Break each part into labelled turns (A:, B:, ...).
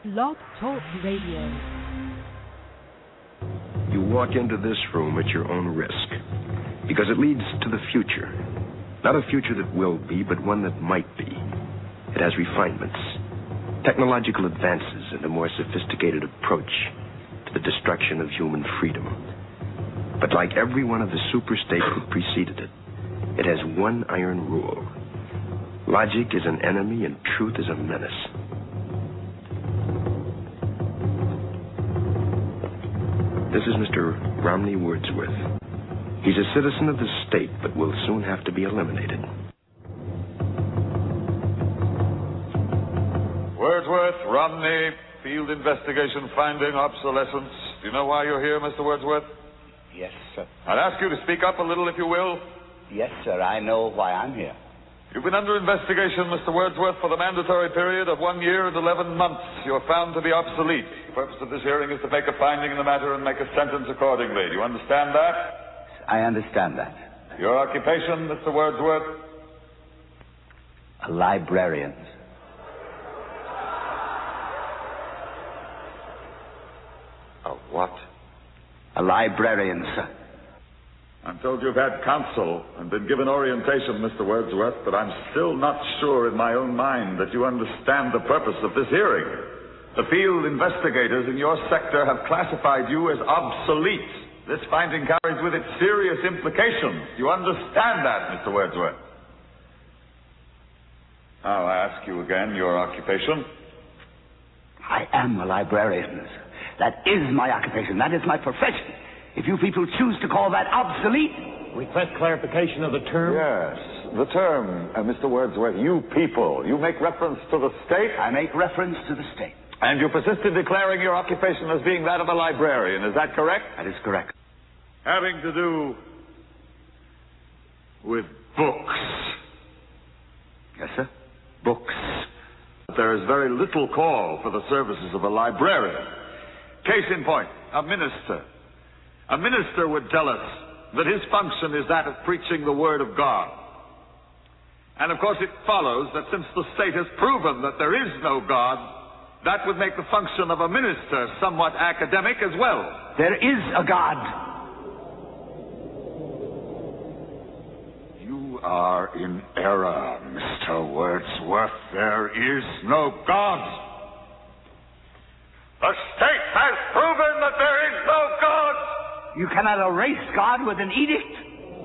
A: Blog Talk Radio.
B: You walk into this room at your own risk, because it leads to the future. Not a future that will be, but one that might be. It has refinements, technological advances, and a more sophisticated approach to the destruction of human freedom. But like every one of the superstates that preceded it, it has one iron rule. Logic is an enemy and truth is a menace. This is Mr. Romney Wordsworth. He's a citizen of the state, but will soon have to be eliminated.
C: Wordsworth, Romney, field investigation finding obsolescence. Do you know why you're here, Mr. Wordsworth?
D: Yes, sir.
C: I'd ask you to speak up a little, if you will.
D: Yes, sir, I know why I'm here.
C: You've been under investigation, Mr. Wordsworth, for the mandatory period of 1 year and 11 months. You're found to be obsolete. The purpose of this hearing is to make a finding in the matter and make a sentence accordingly. Do you understand that?
D: I understand that.
C: Your occupation, Mr. Wordsworth?
D: A librarian.
C: A what?
D: A librarian, sir.
C: I'm told you've had counsel and been given orientation, Mr. Wordsworth, but I'm still not sure in my own mind that you understand the purpose of this hearing. The field investigators in your sector have classified you as obsolete. This finding carries with it serious implications. You understand that, Mr. Wordsworth? I'll ask you again your occupation.
D: I am a librarian, sir. That is my occupation. That is my profession. If you people choose to call that obsolete...
E: Request clarification of the term?
C: Yes, the term, Mr. Wordsworth, you people. You make reference to the state?
D: I make reference to the state.
C: And you persist in declaring your occupation as being that of a librarian. Is that correct?
D: That is correct.
C: Having to do with books.
D: Yes, sir. Books.
C: There is very little call for the services of a librarian. Case in point, a minister. A minister would tell us that his function is that of preaching the Word of God. And of course it follows that since the state has proven that there is no God, that would make the function of a minister somewhat academic as well.
D: There is a God.
C: You are in error, Mr. Wordsworth. There is no God. The state has proven that there is no God.
D: You cannot erase God with an edict.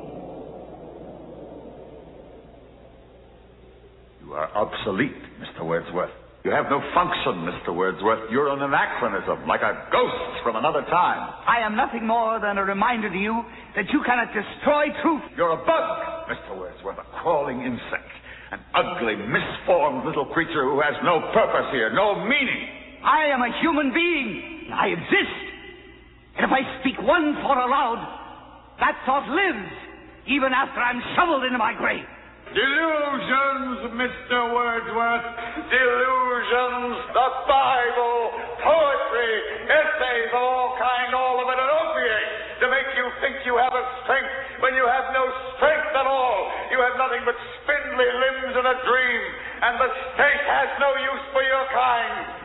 C: You are obsolete, Mr. Wordsworth. You have no function, Mr. Wordsworth. You're an anachronism, like a ghost from another time.
D: I am nothing more than a reminder to you that you cannot destroy truth.
C: You're a bug, Mr. Wordsworth, a crawling insect, an ugly, misformed little creature who has no purpose here, no meaning.
D: I am a human being. I exist. And if I speak one thought aloud, that thought lives, even after I'm shoveled into my grave.
C: Delusions, Mr. Wordsworth. Delusions. The Bible, poetry, essays of all kind, all of it an opiate to make you think you have a strength when you have no strength at all. You have nothing but spindly limbs and a dream, and the state has no use for your kind.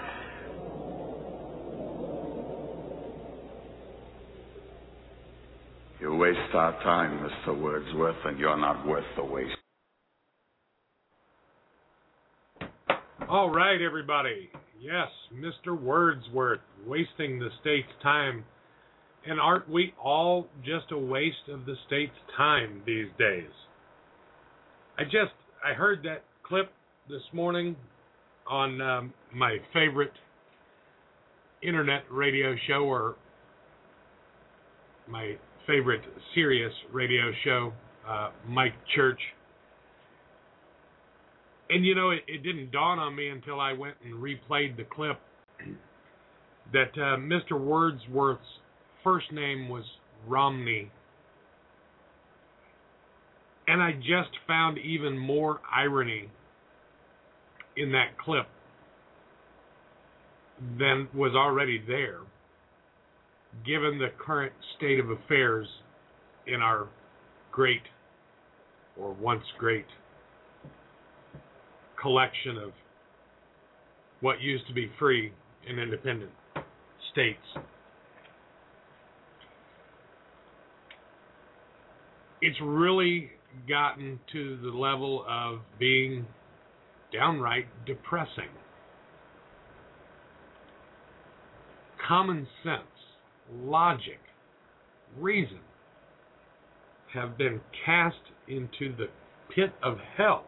C: You waste our time, Mr. Wordsworth, and you're not worth the waste.
E: All right, everybody. Yes, Mr. Wordsworth, wasting the state's time. And aren't we all just a waste of the state's time these days? I heard that clip this morning on my favorite internet radio show, or my favorite Sirius radio show, Mike Church. And you know, it didn't dawn on me until I went and replayed the clip that Mr. Wordsworth's first name was Romney. And I just found even more irony in that clip than was already there, given the current state of affairs in our great, or once great, collection of what used to be free and independent states. It's really gotten to the level of being downright depressing. Common sense, logic, reason have been cast into the pit of hell.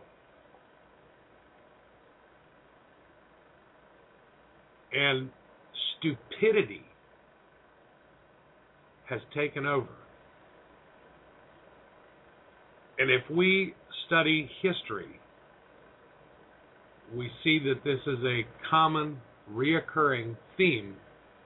E: And stupidity has taken over. And if we study history, we see that this is a common, reoccurring theme.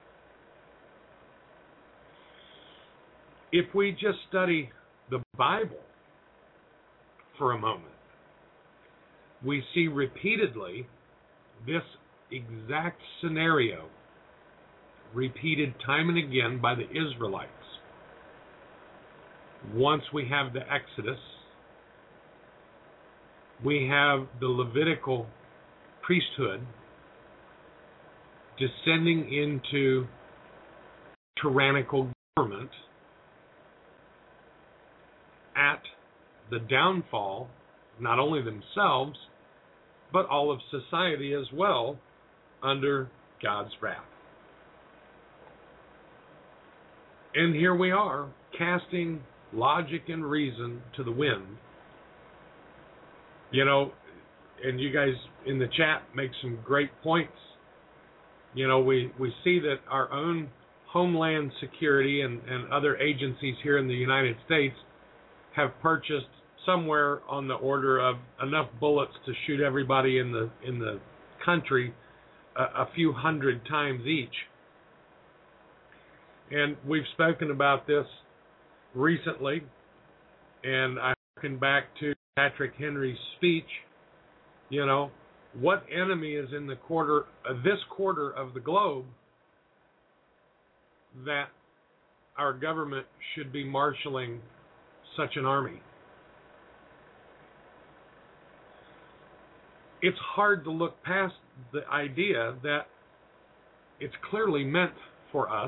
E: If we just study the Bible for a moment, we see repeatedly this exact scenario repeated time and again by the Israelites. Once we have the Exodus, we have the Levitical priesthood descending into tyrannical government at the downfall, not only themselves, but all of society as well, under God's wrath. And here we are, casting logic and reason to the wind. You know, and you guys in the chat make some great points. You know, we see that our own Homeland Security and other agencies here in the United States have purchased somewhere on the order of enough bullets to shoot everybody in the country a few hundred times each. And we've spoken about this recently, and I harken back to Patrick Henry's speech. You know, what enemy is in this quarter of the globe that our government should be marshaling such an army? It's hard to look past the idea that it's clearly meant for us.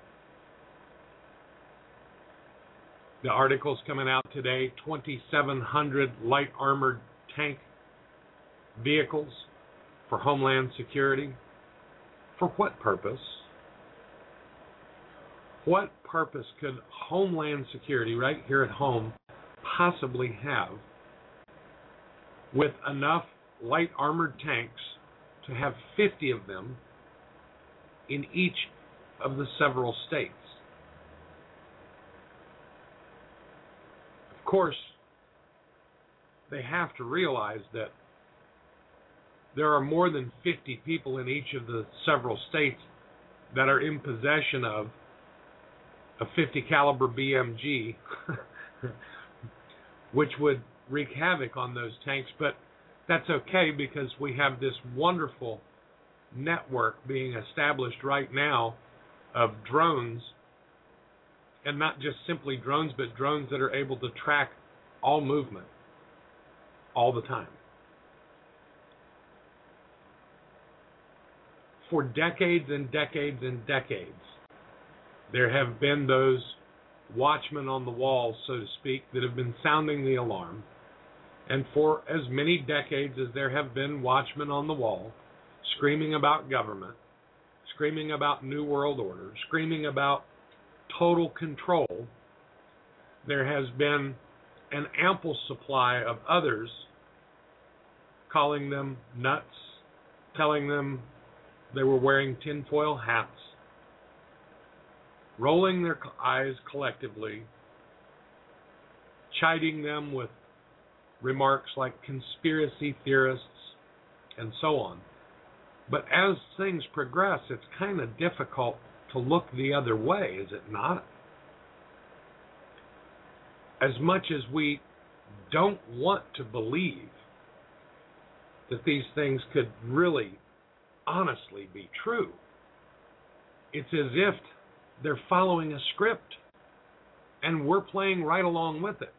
E: The article's coming out today, 2,700 light armored tank vehicles for Homeland Security. For what purpose? What purpose could Homeland Security right here at home possibly have with enough light armored tanks to have 50 of them in each of the several states? Of course, they have to realize that there are more than 50 people in each of the several states that are in possession of a 50 caliber BMG, which would wreak havoc on those tanks. But that's okay, because we have this wonderful network being established right now of drones, and not just simply drones, but drones that are able to track all movement all the time. For decades and decades and decades, there have been those watchmen on the wall, so to speak, that have been sounding the alarm. And for as many decades as there have been watchmen on the wall screaming about government, screaming about New World Order, screaming about total control, there has been an ample supply of others calling them nuts, telling them they were wearing tinfoil hats, rolling their eyes collectively, chiding them with remarks like conspiracy theorists and so on. But as things progress, it's kind of difficult to look the other way, is it not? As much as we don't want to believe that these things could really, honestly be true, it's as if they're following a script and we're playing right along with it.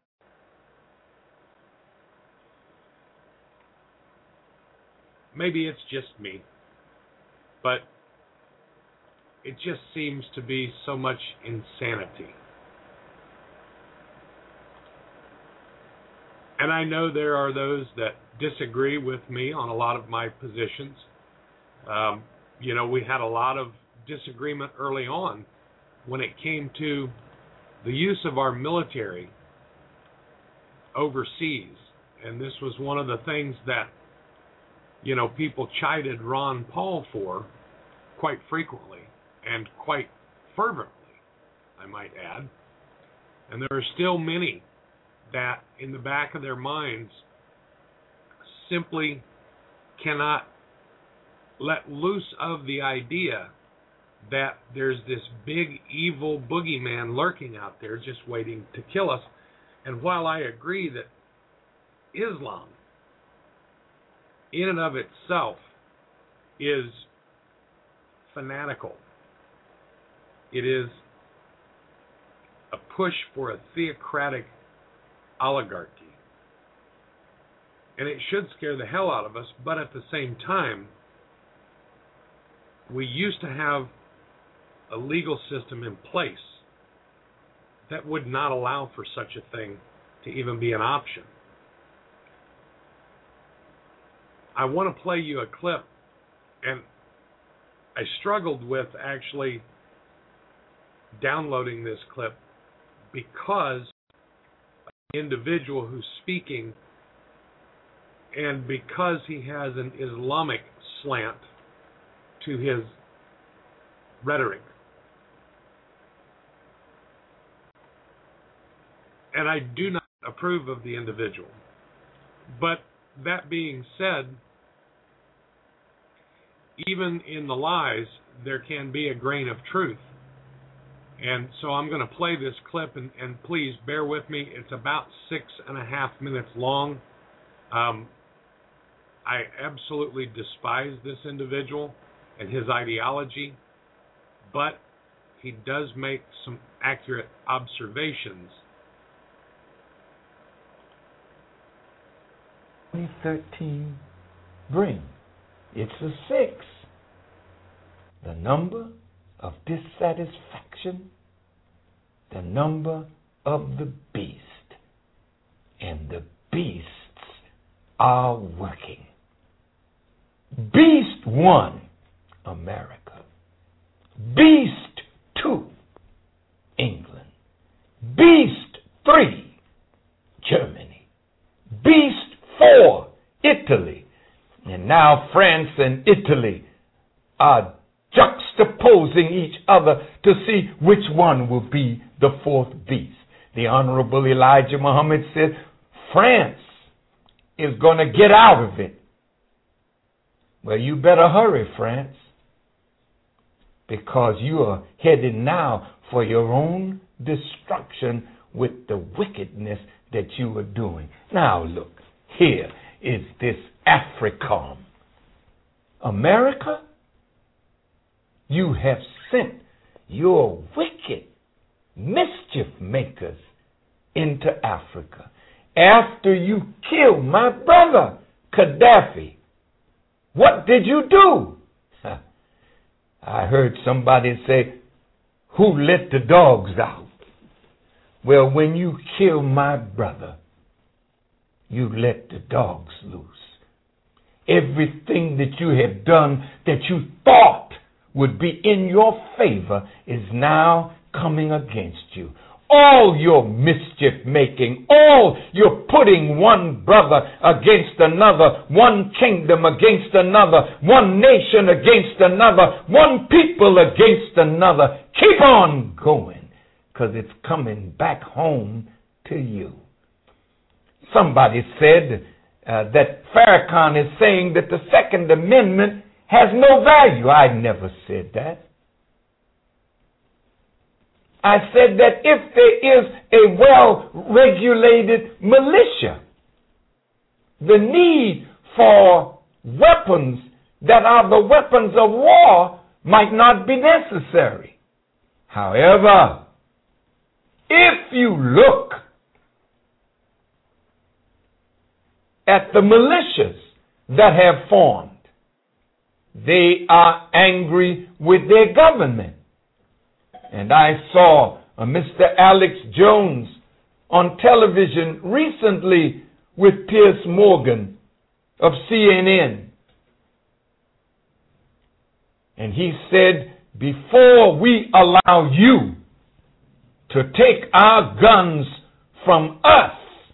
E: Maybe it's just me, but it just seems to be so much insanity. And I know there are those that disagree with me on a lot of my positions. We had a lot of disagreement early on when it came to the use of our military overseas. And this was one of the things that, people chided Ron Paul for quite frequently and quite fervently, I might add. And there are still many that in the back of their minds simply cannot let loose of the idea that there's this big evil boogeyman lurking out there just waiting to kill us. And while I agree that Islam in and of itself is fanatical, it is a push for a theocratic oligarchy. And it should scare the hell out of us, but at the same time, we used to have a legal system in place that would not allow for such a thing to even be an option. I want to play you a clip, and I struggled with actually downloading this clip because the individual who's speaking, and because he has an Islamic slant to his rhetoric. And I do not approve of the individual. But that being said, even in the lies, there can be a grain of truth. And so I'm going to play this clip, and please bear with me. It's about 6.5 minutes long. I absolutely despise this individual and his ideology, but he does make some accurate observations.
F: 2013 bring. It's a 6. The number of dissatisfaction, the number of the beast. And the beasts are working. Beast 1, America. Beast 2, England. Beast 3, Germany. Beast 4, Italy. And now France and Italy are juxtaposing each other to see which one will be the fourth beast. The Honorable Elijah Muhammad said, France is going to get out of it. Well, you better hurry, France, because you are headed now for your own destruction with the wickedness that you are doing. Now look, here is this AFRICOM. America, you have sent your wicked mischief makers into Africa. After you killed my brother, Gaddafi, what did you do? I heard somebody say, who let the dogs out? Well, when you killed my brother, you let the dogs loose. Everything that you have done that you thought would be in your favor is now coming against you. All your mischief making, all your putting one brother against another, one kingdom against another, one nation against another, one people against another. Keep on going, because it's coming back home to you. Somebody said that Farrakhan is saying that the Second Amendment has no value. I never said that. I said that if there is a well-regulated militia, the need for weapons that are the weapons of war might not be necessary. However, if you look at the militias that have formed, they are angry with their government. And I saw Mr. Alex Jones on television recently with Piers Morgan of CNN. And he said, before we allow you to take our guns from us,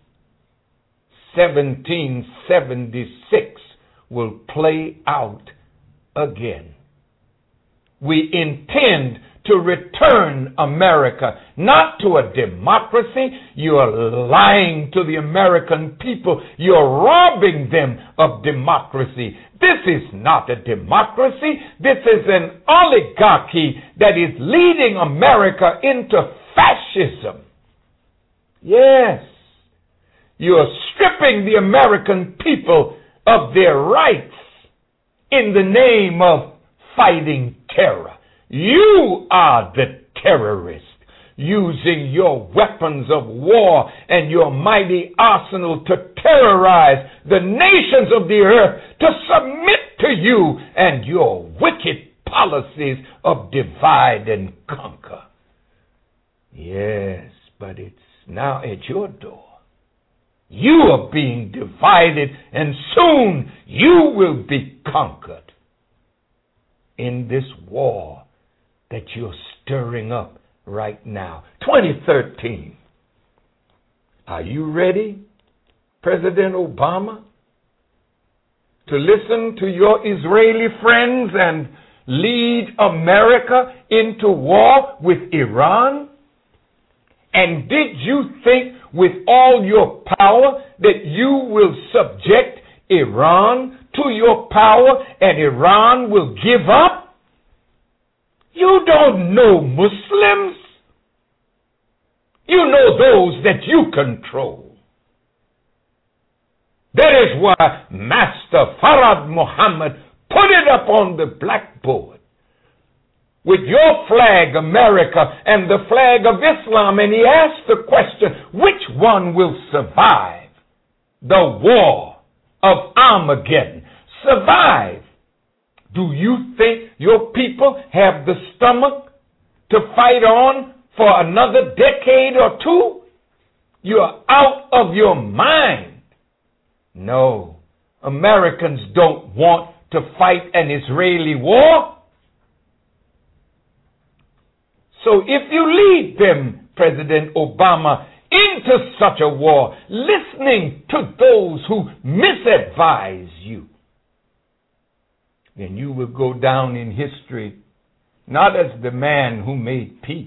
F: 1776 will play out again. We intend to return America, not to a democracy. You are lying to the American people. You're robbing them of democracy. This is not a democracy. This is an oligarchy that is leading America into fascism. Yes, you are stripping the American people of their rights in the name of fighting terror. You are the terrorist, using your weapons of war and your mighty arsenal to terrorize the nations of the earth to submit to you and your wicked policies of divide and conquer. Yes, but it's now at your door. You are being divided, and soon you will be conquered in this war that you're stirring up right now. 2013. Are you ready, President Obama, to listen to your Israeli friends and lead America into war with Iran? And did you think with all your power that you will subject Iran to your power and Iran will give up? You don't know Muslims. You know those that you control. That is why Master Farad Muhammad put it up on the blackboard with your flag, America, and the flag of Islam, and he asked the question, which one will survive the war of Armageddon? Survive. Do you think your people have the stomach to fight on for another decade or two? You're out of your mind. No, Americans don't want to fight an Israeli war. So if you lead them, President Obama, into such a war, listening to those who misadvise you, then you will go down in history not as the man who made peace,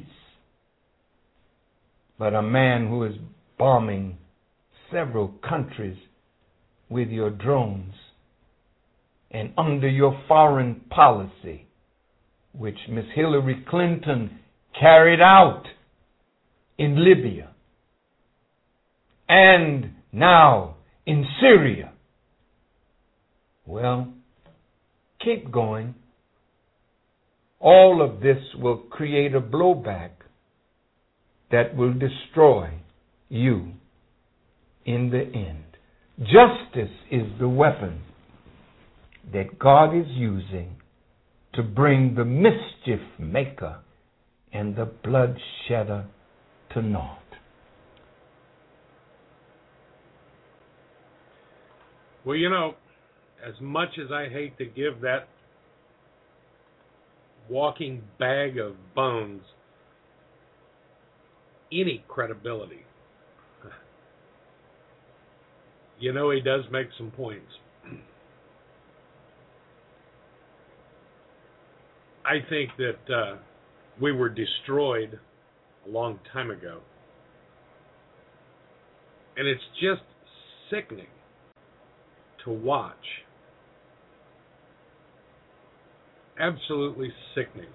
F: but a man who is bombing several countries with your drones and under your foreign policy, which Miss Hillary Clinton carried out in Libya and now in Syria. Well, keep going. All of this will create a blowback that will destroy you in the end. Justice is the weapon that God is using to bring the mischief maker and the bloodshedder to naught.
E: Well, you know, as much as I hate to give that walking bag of bones any credibility, you know, he does make some points. I think that we were destroyed a long time ago. And it's just sickening to watch. Absolutely sickening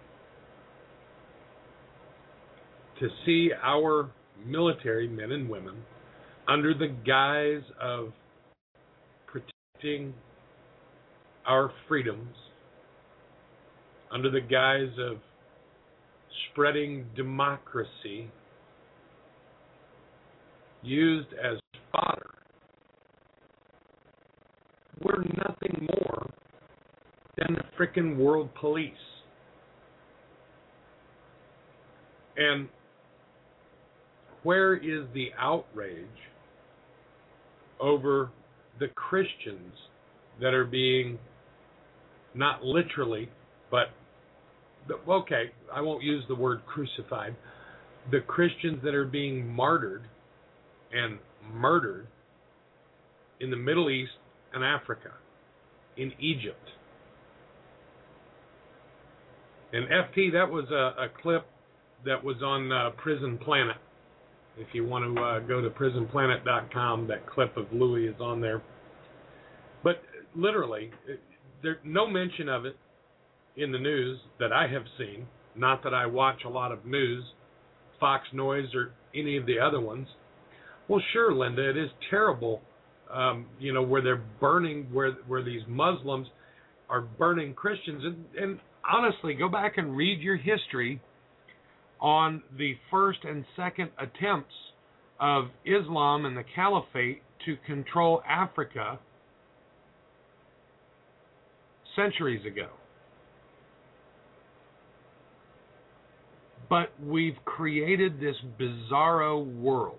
E: to see our military men and women, under the guise of protecting our freedoms, under the guise of spreading democracy, used as fodder. We're nothing more than the frickin' world police. And where is the outrage over the Christians that are being, not literally, but, okay, I won't use the word crucified, the Christians that are being martyred and murdered in the Middle East and Africa, in Egypt? And FT, that was a clip that was on Prison Planet. If you want to go to prisonplanet.com, that clip of Louis is on there. But literally, there's no mention of it in the news that I have seen. Not that I watch a lot of news, Fox News or any of the other ones. Well, sure, Linda, it is terrible, where they're burning, where these Muslims are burning Christians. And honestly, go back and read your history on the first and second attempts of Islam and the Caliphate to control Africa centuries ago. But we've created this bizarro world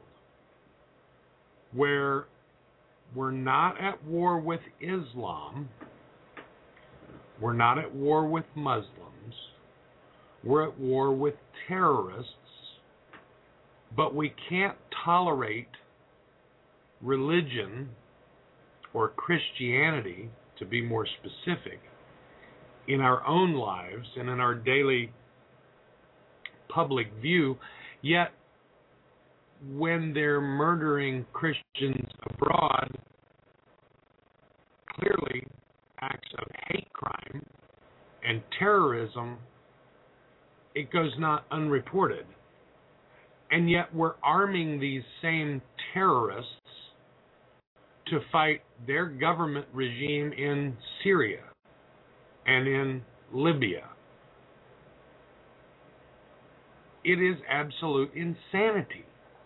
E: where we're not at war with Islam, we're not at war with Muslims, we're at war with terrorists, but we can't tolerate religion or Christianity, to be more specific, in our own lives and in our daily public view. Yet when they're murdering Christians abroad, clearly acts of hate crime and terrorism, it goes not unreported. And yet we're arming these same terrorists to fight their government regime in Syria and in Libya. It is absolute insanity.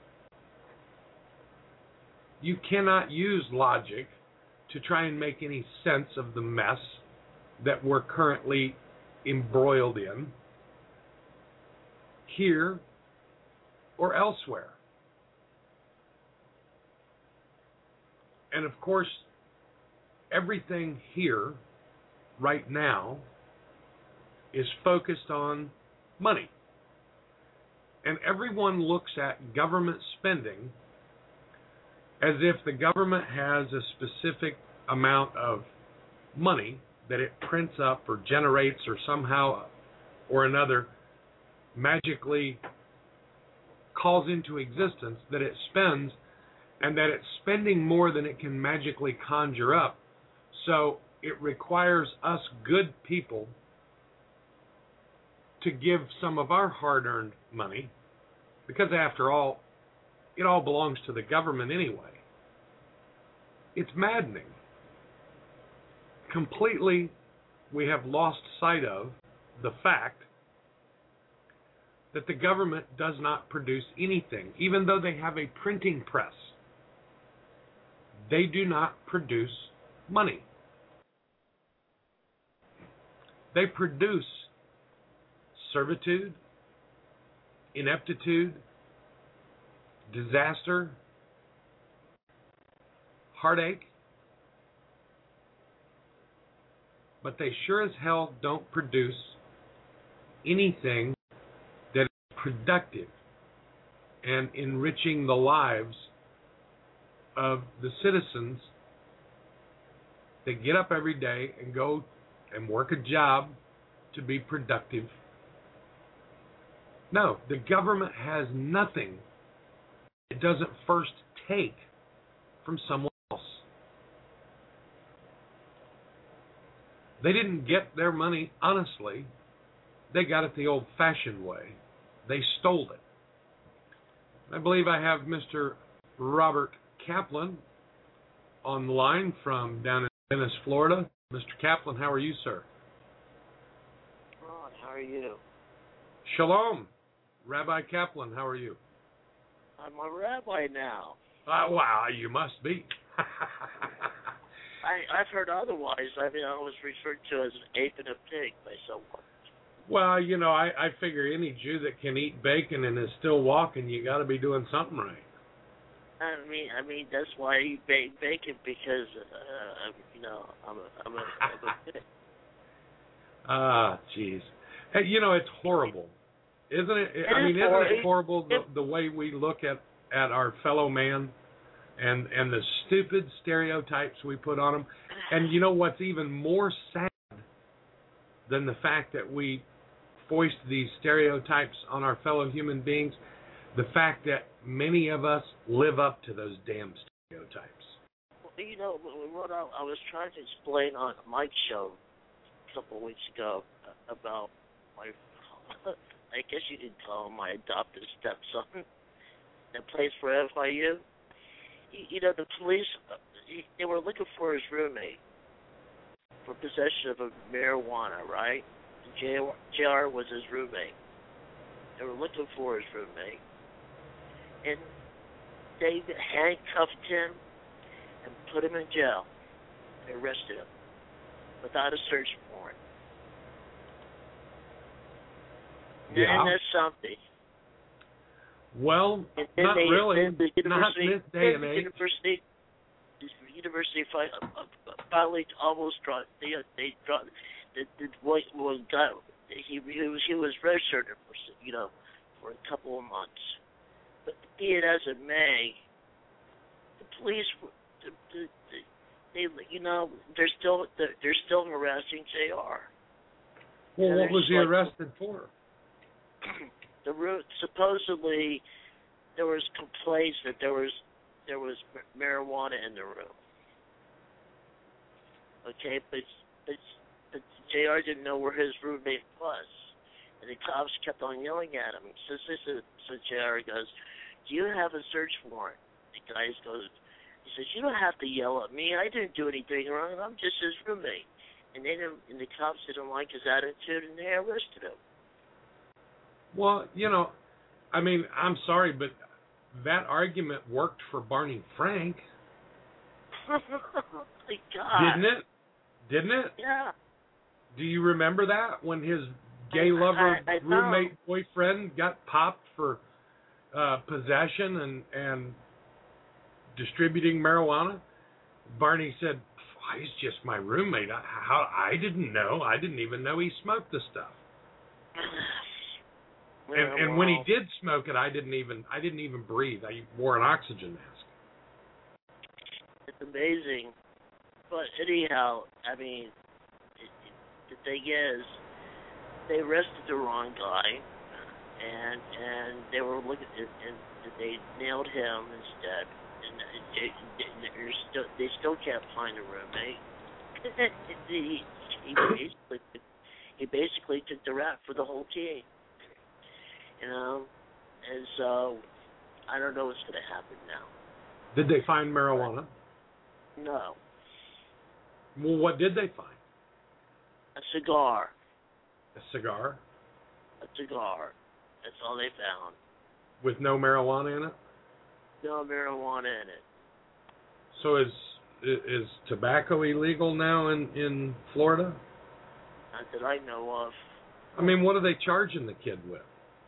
E: You cannot use logic to try and make any sense of the mess that we're currently embroiled in, here or elsewhere. And of course, everything here right now is focused on money. And everyone looks at government spending as if the government has a specific amount of money that it prints up or generates or somehow or another magically calls into existence, that it spends, and that it's spending more than it can magically conjure up. So it requires us good people to give some of our hard-earned money, because after all, it all belongs to the government anyway. It's maddening. Completely, we have lost sight of the fact that the government does not produce anything. Even though they have a printing press, they do not produce money. They produce servitude, ineptitude, disaster, heartache, but they sure as hell don't produce anything that is productive and enriching the lives of the citizens that get up every day and go and work a job to be productive. No, the government has nothing it doesn't first take from someone else. They didn't get their money honestly. They got it the old-fashioned way. They stole it. I believe I have Mr. Robert Kaplan on the line from down in Venice, Florida. Mr. Kaplan, how are you, sir?
G: Ron, how are you?
E: Shalom. Rabbi Kaplan, how are you?
G: I'm a rabbi now.
E: Wow, you must be.
G: I've heard otherwise. I mean, I was referred to as an ape and a pig by someone.
E: Well, you know, I figure any Jew that can eat bacon and is still walking, you got to be doing something right.
G: I mean, that's why I eat bacon, because you know, I'm a pig.
E: Ah, jeez. Hey, you know, it's horrible, isn't it? I mean, isn't it horrible the way we look at our fellow man and the stupid stereotypes we put on them? And you know what's even more sad than the fact that we foist these stereotypes on our fellow human beings? The fact that many of us live up to those damn stereotypes.
G: Well, you know, what I was trying to explain on Mike's show a couple of weeks ago about my, I guess you could call him my adopted stepson that plays for FIU. You know, the police, they were looking for his roommate for possession of marijuana, right? JR was his roommate. They were looking for his roommate. And they handcuffed him and put him in jail. They arrested him without a search warrant.
E: Yeah.
G: And that's something.
E: Well, not
G: they,
E: really.
G: The
E: Not in this day and age.
G: University finally almost dropped. They dropped. The boy got. He was registered for, you know, for a couple of months. But be it as it may, the police, they, you know, they're still harassing JR.
E: Well, what was he arrested for?
G: Supposedly, there was complaints that there was marijuana in the room. Okay, but JR didn't know where his roommate was, and the cops kept on yelling at him. So JR goes, "Do you have a search warrant?" The guy goes, he says, "You don't have to yell at me. I didn't do anything wrong. I'm just his roommate." And the cops didn't like his attitude, and they arrested him. Well,
E: you know, I mean, I'm sorry, but that argument worked for Barney Frank.
G: Oh my God!
E: Didn't it?
G: Yeah.
E: Do you remember that when his gay lover roommate boyfriend got popped for possession and distributing marijuana? Barney said, "He's just my roommate. I didn't know. I didn't even know he smoked the stuff." And when he did smoke it, I didn't even breathe. I wore an oxygen mask.
G: It's amazing, but anyhow, I mean, the thing is, they arrested the wrong guy, and they were looking, and they nailed him instead, and they still can't find a roommate. he basically took the rap for the whole team. You know, and so I don't know what's going to happen now.
E: Did they find marijuana?
G: No.
E: Well, what did they find?
G: A cigar.
E: A cigar?
G: A cigar. That's all they found.
E: With no marijuana in it?
G: No marijuana in it.
E: So is tobacco illegal now in Florida?
G: Not that I know of.
E: I mean, what are they charging the kid with?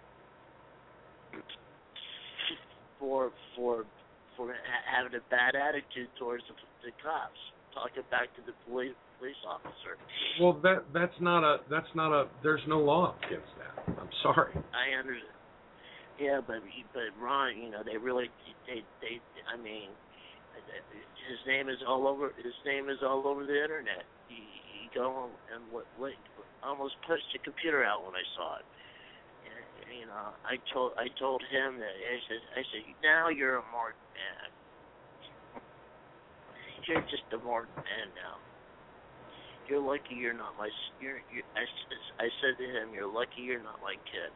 G: For having a bad attitude towards the cops, talking back to the police officer.
E: Well, that's not a. There's no law against that. I'm sorry.
G: I understand. Yeah, but Ron, you know, they I mean, his name is all over. His name is all over the internet. You go and almost pushed the computer out when I saw it. You know, I told him that I said now you're a marked man. You're just a marked man now. You're lucky you're not my. I said to him, you're lucky you're not my kid.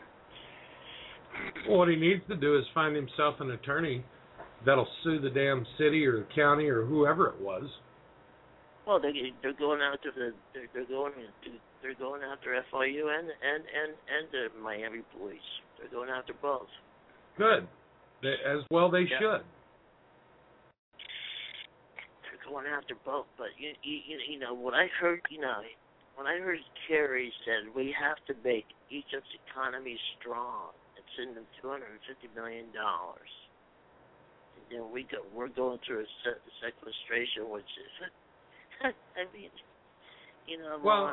E: Well, what he needs to do is find himself an attorney that'll sue the damn city or the county or whoever it was.
G: Well, they're going after they're going after FIU and the Miami police. They're going after both.
E: Good. They should. They're
G: going after both, but you know what I heard. You know, when I heard Kerry said we have to make Egypt's economy strong, it's in the $250 million. And then we're going through a sequestration, which is, I mean,
E: well,
G: Ron,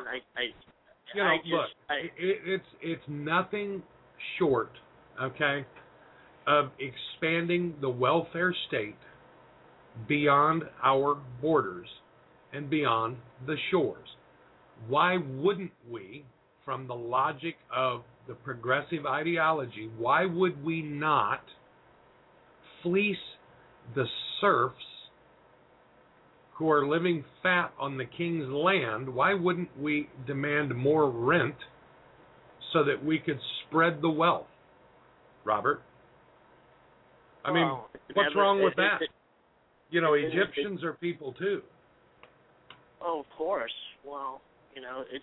E: it's nothing short, okay, of expanding the welfare state beyond our borders and beyond the shores. Why wouldn't we, from the logic of the progressive ideology, why would we not fleece the serfs who are living fat on the king's land? Why wouldn't we demand more rent so that we could spread the wealth? Robert? I mean, what's wrong with that? Egyptians are people too.
G: Oh, of course. Well, it's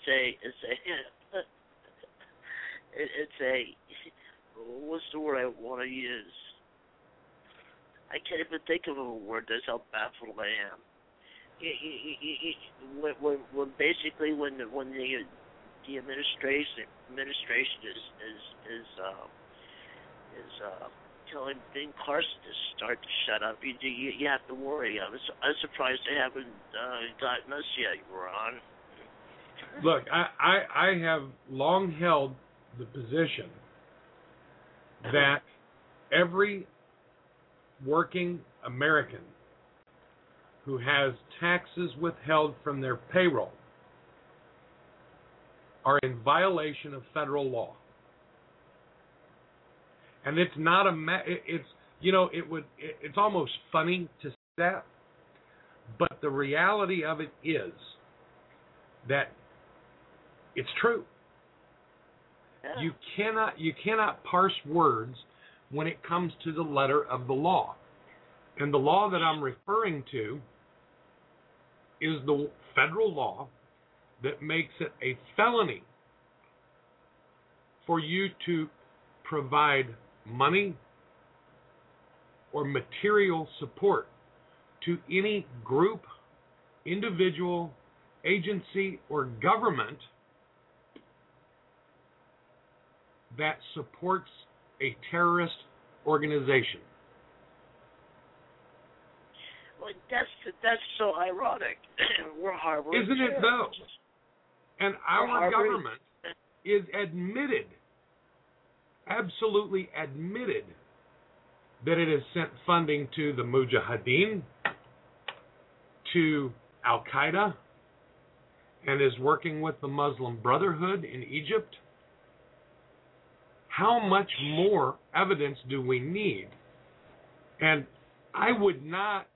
G: a what's the word I want to use? I can't even think of a word. That's how baffled I am. When basically when the administration is telling Ben Carson to start to shut up, you have to worry. I'm surprised they haven't gotten us yet, Ron.
E: Look, I have long held the position that every working American who has taxes withheld from their payroll are in violation of federal law. And it's not it's almost funny to say that, but the reality of it is that it's true.
G: Yeah.
E: You cannot parse words when it comes to the letter of the law. And the law that I'm referring to is the federal law that makes it a felony for you to provide money or material support to any group, individual, agency, or government that supports a terrorist organization.
G: Well, that's so ironic. We're harboring
E: Isn't it though? And our government is absolutely admitted, that it has sent funding to the Mujahideen, to Al-Qaeda, and is working with the Muslim Brotherhood in Egypt. How much more evidence do we need? And I would not,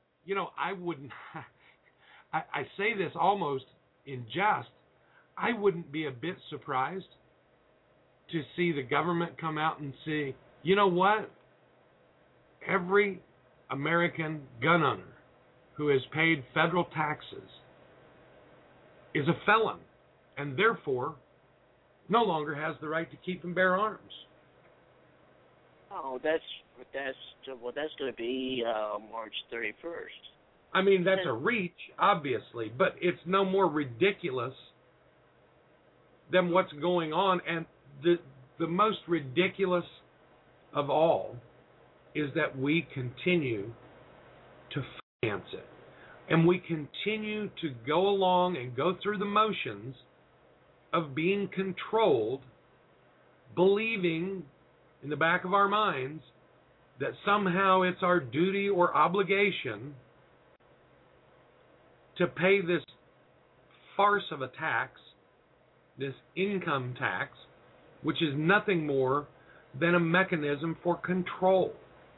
E: I say this almost in jest, I wouldn't be a bit surprised to see the government come out and say, you know what? Every American gun owner who has paid federal taxes is a felon, and therefore no longer has the right to keep and bear arms.
G: Oh, that's going to be March 31st.
E: I mean, that's a reach, obviously, but it's no more ridiculous than what's going on. And the most ridiculous of all is that we continue to finance it. And we continue to go along and go through the motions of being controlled, believing in the back of our minds that somehow it's our duty or obligation to pay this farce of a tax, this income tax, which is nothing more than a mechanism for control.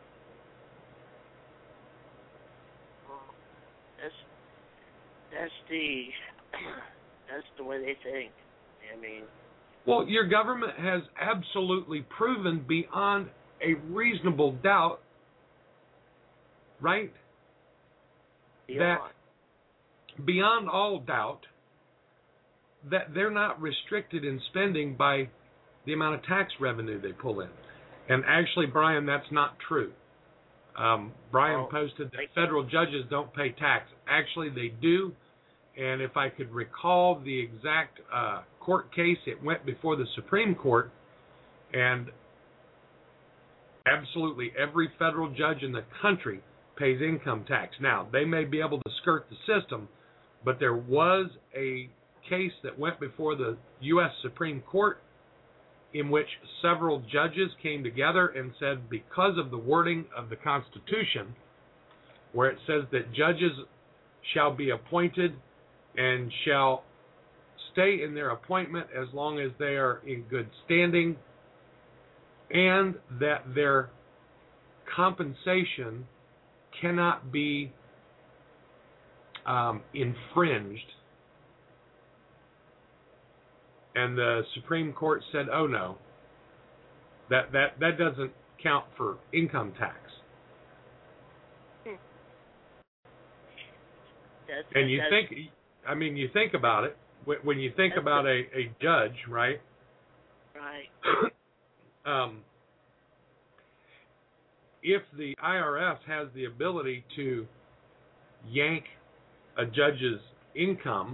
G: That's the way they think. I mean,
E: well, your government has absolutely proven beyond a reasonable doubt, right? That beyond all doubt that they're not restricted in spending by the amount of tax revenue they pull in. And actually, Brian, that's not true. Brian posted that federal judges don't pay tax. Actually, they do, And if I could recall the exact court case, it went before the Supreme Court, and absolutely every federal judge in the country pays income tax. Now, they may be able to skirt the system, but there was a case that went before the U.S. Supreme Court in which several judges came together and said, because of the wording of the Constitution, where it says that judges shall be appointed and shall stay in their appointment as long as they are in good standing, and that their compensation cannot be infringed. And the Supreme Court said, "Oh no, that doesn't count for income tax." And you think about it when you think about a judge, right?
G: Right.
E: If the IRS has the ability to yank a judge's income,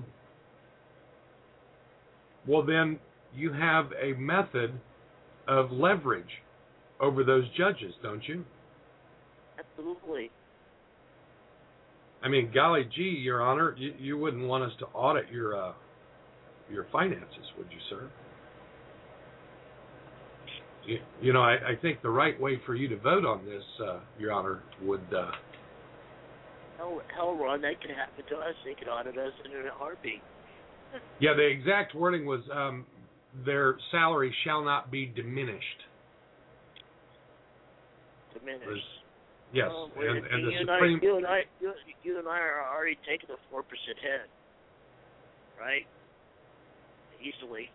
E: well, then you have a method of leverage over those judges, don't you?
G: Absolutely.
E: I mean, golly gee, Your Honor, you wouldn't want us to audit your finances, would you, sir? You know, I think the right way for you to vote on this, Your Honor, would...
G: Hell, Ron, that could happen to us. They could audit us in a heartbeat.
E: Yeah, the exact wording was their salary shall not be diminished.
G: Diminished.
E: Yes,
G: well,
E: and the
G: Supreme...
E: Supreme...
G: You and I are already taking a 4% hit, right? Easily.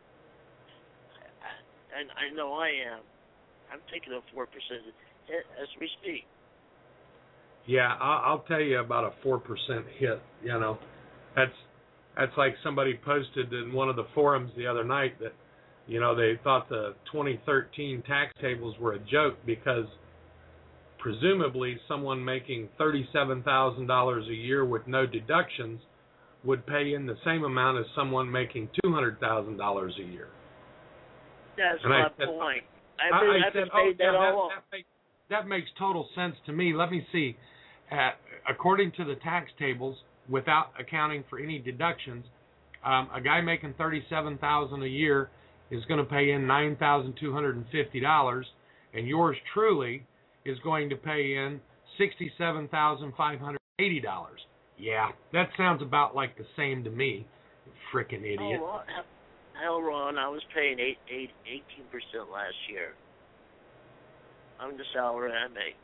G: And I know I am. I'm taking a 4% hit as we speak.
E: Yeah, I'll tell you about a 4% hit. You know, that's like somebody posted in one of the forums the other night that, you know, they thought the 2013 tax tables were a joke because presumably someone making $37,000 a year with no deductions would pay in the same amount as someone making $200,000 a year.
G: That's
E: and
G: my
E: said,
G: point.
E: I said, that makes total sense to me. Let me see. According to the tax tables, without accounting for any deductions, a guy making $37,000 a year is going to pay in $9,250, and yours truly is going to pay in $67,580. Yeah, that sounds about like the same to me. Frickin' idiot.
G: Hell, Ron, I was paying 18% last year. I'm the salary I make.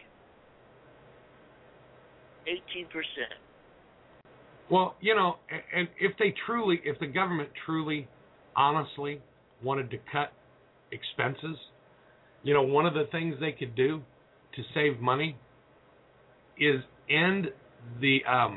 G: 18%.
E: Well, you know, and if the government truly, honestly wanted to cut expenses, you know, one of the things they could do to save money is end the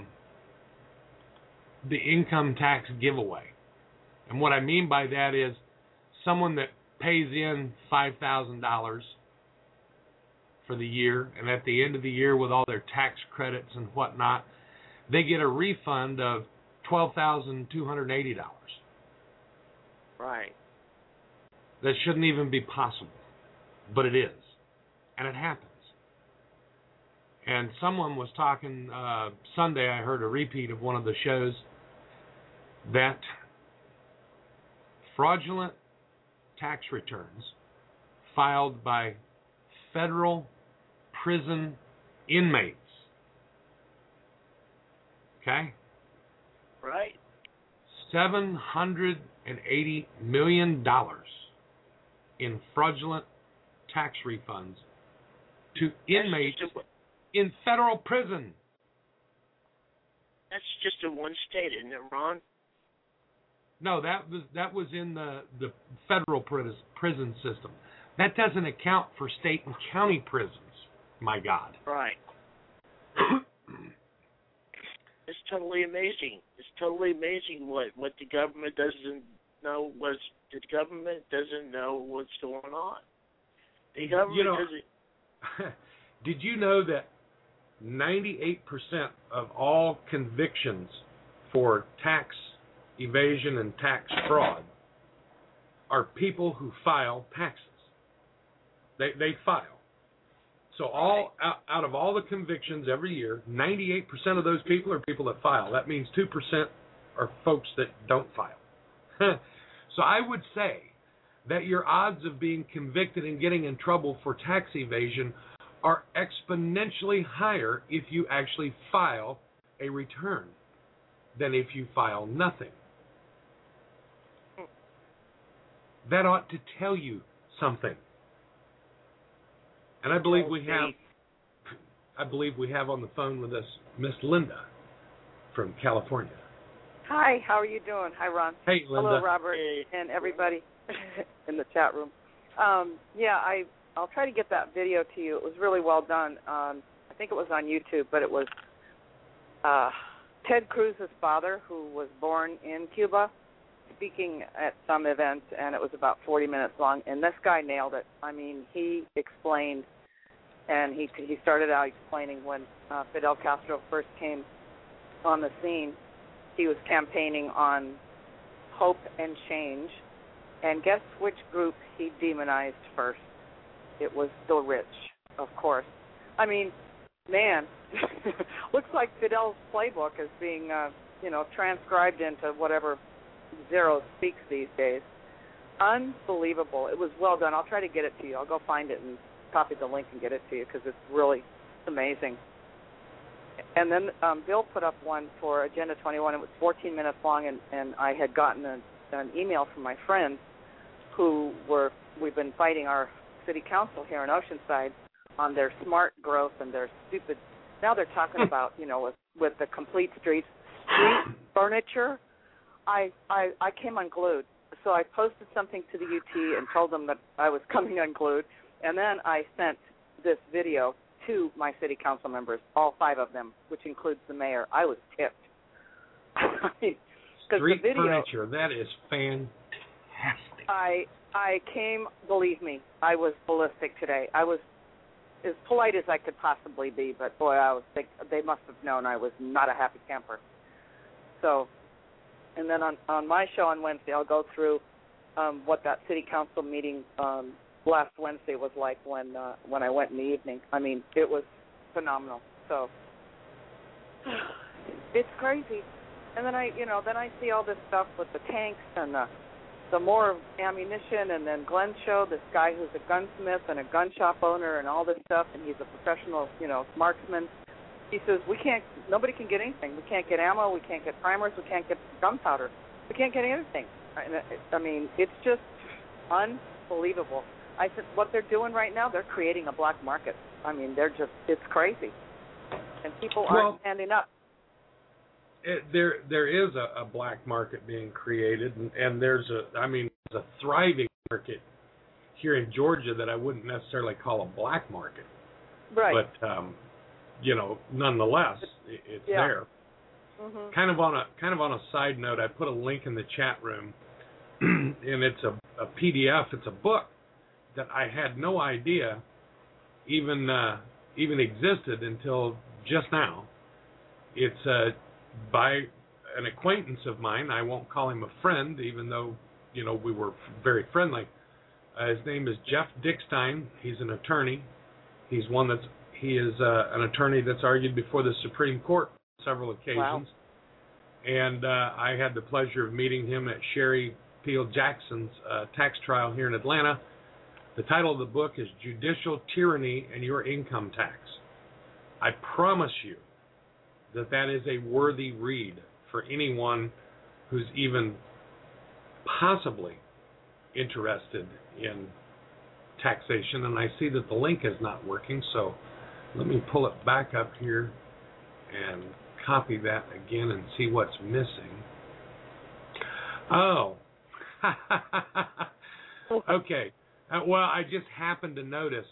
E: income tax giveaway. And what I mean by that is someone that pays in $5,000 for the year, and at the end of the year with all their tax credits and whatnot, they get a refund of $12,280.
G: Right.
E: That shouldn't even be possible, but it is, and it happens. And someone was talking Sunday, I heard a repeat of one of the shows, that fraudulent tax returns filed by federal prison inmates, okay?
G: Right.
E: $780 million in fraudulent tax refunds to inmates in federal prison.
G: That's just in one state, isn't it, Ron?
E: No, that was in the federal prison system. That doesn't account for state and county prisons. My God.
G: Right. It's totally amazing. It's totally amazing what the government doesn't know. The government doesn't know what's going on. The government doesn't.
E: Did you know that 98% of all convictions for tax evasion and tax fraud are people who file taxes. They file. So out of all the convictions every year, 98% of those people are people that file. That means 2% are folks that don't file. So I would say that your odds of being convicted and getting in trouble for tax evasion are exponentially higher if you actually file a return than if you file nothing. That ought to tell you something. And I believe we have on the phone with us Miss Linda from California.
H: Hi, how are you doing? Hi, Ron.
E: Hey, Linda.
H: Hello, Robert, and everybody in the chat room. I'll try to get that video to you. It was really well done. I think it was on YouTube, but it was Ted Cruz's father, who was born in Cuba, speaking at some event, and it was about 40 minutes long. And this guy nailed it. I mean, he explained, and he started out explaining when Fidel Castro first came on the scene. He was campaigning on hope and change, and guess which group he demonized first? It was the rich, of course. I mean, man, looks like Fidel's playbook is being, transcribed into whatever Zero speaks these days. Unbelievable. It was well done. I'll try to get it to you. I'll go find it and copy the link and get it to you because it's really amazing. And then Bill put up one for Agenda 21. It was 14 minutes long, and I had gotten an email from my friends we've been fighting our city council here in Oceanside on their smart growth and their stupid. Now they're talking about, with the complete street furniture. I came unglued. So I posted something to the UT and told them that I was coming unglued, and then I sent this video to my city council members, all 5 of them, which includes the mayor. I was tipped.
E: Street the video, furniture, that is fantastic. I came, believe me, I was ballistic today. I was as polite as I could possibly be, but boy, they must have known I was not a happy camper. So, and then on my show on Wednesday, I'll go through what that city council meeting last Wednesday was like when I went in the evening. I mean, it was phenomenal. So it's crazy. And then I see all this stuff with the tanks and the more ammunition, and then Glenn's show, this guy who's a gunsmith and a gun shop owner and all this stuff, and he's a professional, marksman. He says nobody can get anything. We can't get ammo. We can't get primers. We can't get gunpowder. We can't get anything. I mean, it's just unbelievable. I said, what they're doing right now, they're creating a black market. I mean, it's crazy. And people aren't standing up. There is a black market being created, and there's a thriving market here in Georgia that I wouldn't necessarily call a black market.
H: Right.
E: But, nonetheless, it's there. Mm-hmm. Kind of on a side note, I put a link in the chat room, and it's a PDF. It's a book that I had no idea even existed until just now. It's by an acquaintance of mine. I won't call him a friend, even though we were very friendly. His name is Jeff Dickstein. He's an attorney. He is an attorney that's argued before the Supreme Court on several occasions. Wow. And I had the pleasure of meeting him at Sherry Peel Jackson's tax trial here in Atlanta. The title of the book is Judicial Tyranny and Your Income Tax. I promise you that is a worthy read for anyone who's even possibly interested in taxation. And I see that the link is not working, so let me pull it back up here and copy that again and see what's missing. Oh. Okay. Well, I just happened to notice,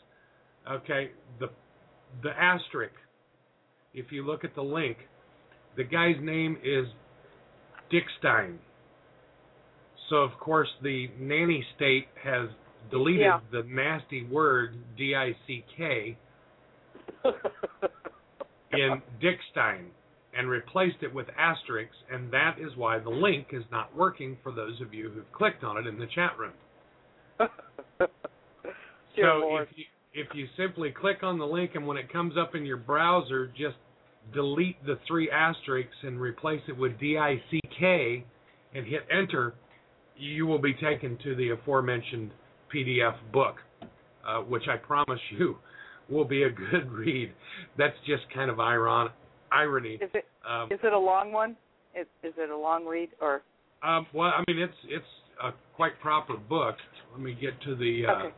E: the asterisk, if you look at the link, the guy's name is Dickstein. So, of course, the nanny state has deleted the nasty word D-I-C-K in Dickstein. and replaced it with asterisks, and that is why the link is not working for those of you who've clicked on it in the chat room. So if you simply click on the link, and when it comes up in your browser, just delete the 3 asterisks and replace it with DICK and hit enter, you will be taken to the aforementioned PDF book, which I promise you will be a good read. That's just kind of irony.
H: Is it a long one? Is it a long read or?
E: Well, I mean, it's a quite proper book. Let me get to the.
H: Okay.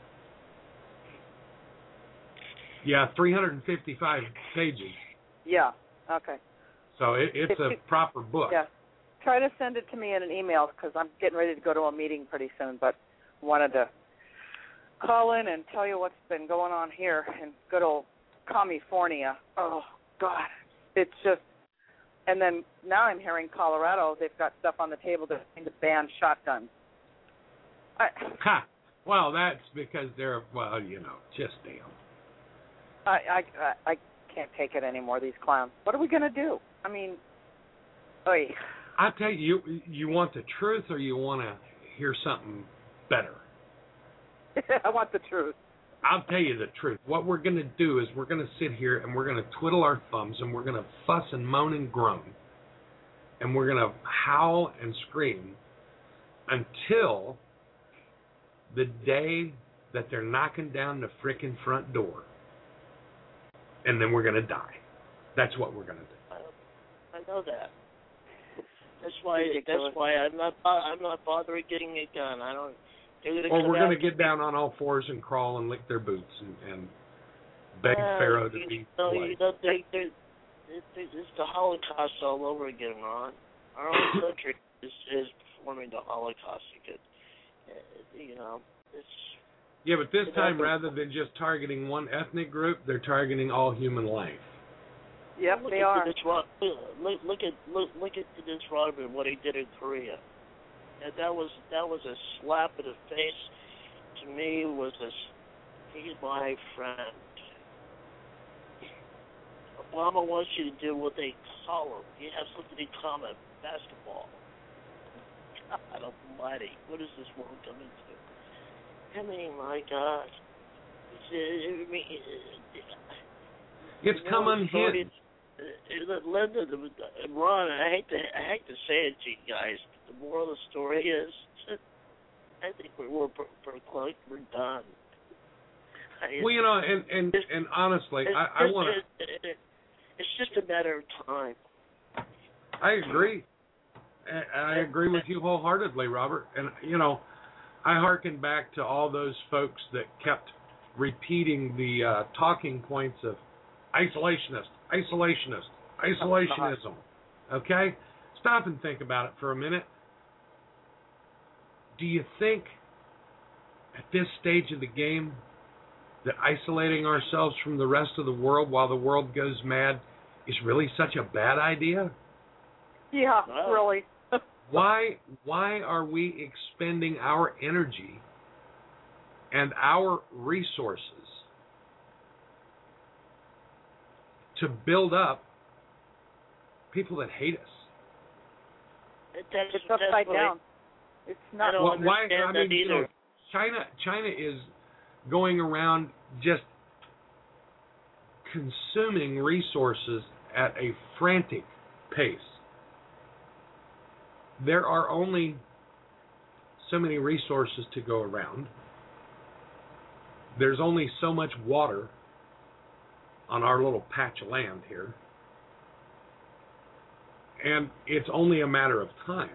E: Yeah, 355 pages.
H: Yeah. Okay.
E: So it's a proper book.
H: Yeah. Try to send it to me in an email because I'm getting ready to go to a meeting pretty soon, but wanted to call in and tell you what's been going on here in good old California. Oh, God. It's just, and then now I'm hearing Colorado, they've got stuff on the table to ban shotguns.
E: Well, that's because they're, just damn.
H: I can't take it anymore, these clowns. What are we going to do? I mean, oy.
E: I tell you, you want the truth or you want to hear something better?
H: I want the truth.
E: I'll tell you the truth. What we're going to do is we're going to sit here and we're going to twiddle our thumbs and we're going to fuss and moan and groan. And we're going to howl and scream until the day that they're knocking down the frickin' front door. And then we're going to die. That's what we're going to do.
G: I know that. That's why I'm not bothering getting a gun. I don't.
E: Or we're going to get down on all fours and crawl and lick their boots and beg Pharaoh to be polite.
G: It's the Holocaust all over again, Ron. Our own country is performing the Holocaust again. It's...
E: Yeah, but this time, rather than just targeting one ethnic group, they're targeting all human life.
H: Yep, they are.
G: Look at this Rodman, what he did in Korea. And that was a slap in the face. To me, he's my friend. Obama wants you to do what they call him. You have something in common, basketball. God almighty, what is this world coming to? I mean, my God.
E: It's come unhinged.
G: Linda, Ron, I hate to say it to you guys. The moral of the story is, I think we're done.
E: Well, and honestly, I want to.
G: It's just a matter of time.
E: I agree. I agree with you wholeheartedly, Robert. And I hearken back to all those folks that kept repeating the talking points of isolationism. Okay? Stop and think about it for a minute. Do you think at this stage of the game that isolating ourselves from the rest of the world while the world goes mad is really such a bad idea?
H: Yeah, really.
E: Why are we expending our energy and our resources to build up people that hate us?
H: It's upside down. It's not.
E: Why? I mean,
G: either.
E: China is going around just consuming resources at a frantic pace. There are only so many resources to go around. There's only so much water on our little patch of land here. And it's only a matter of time.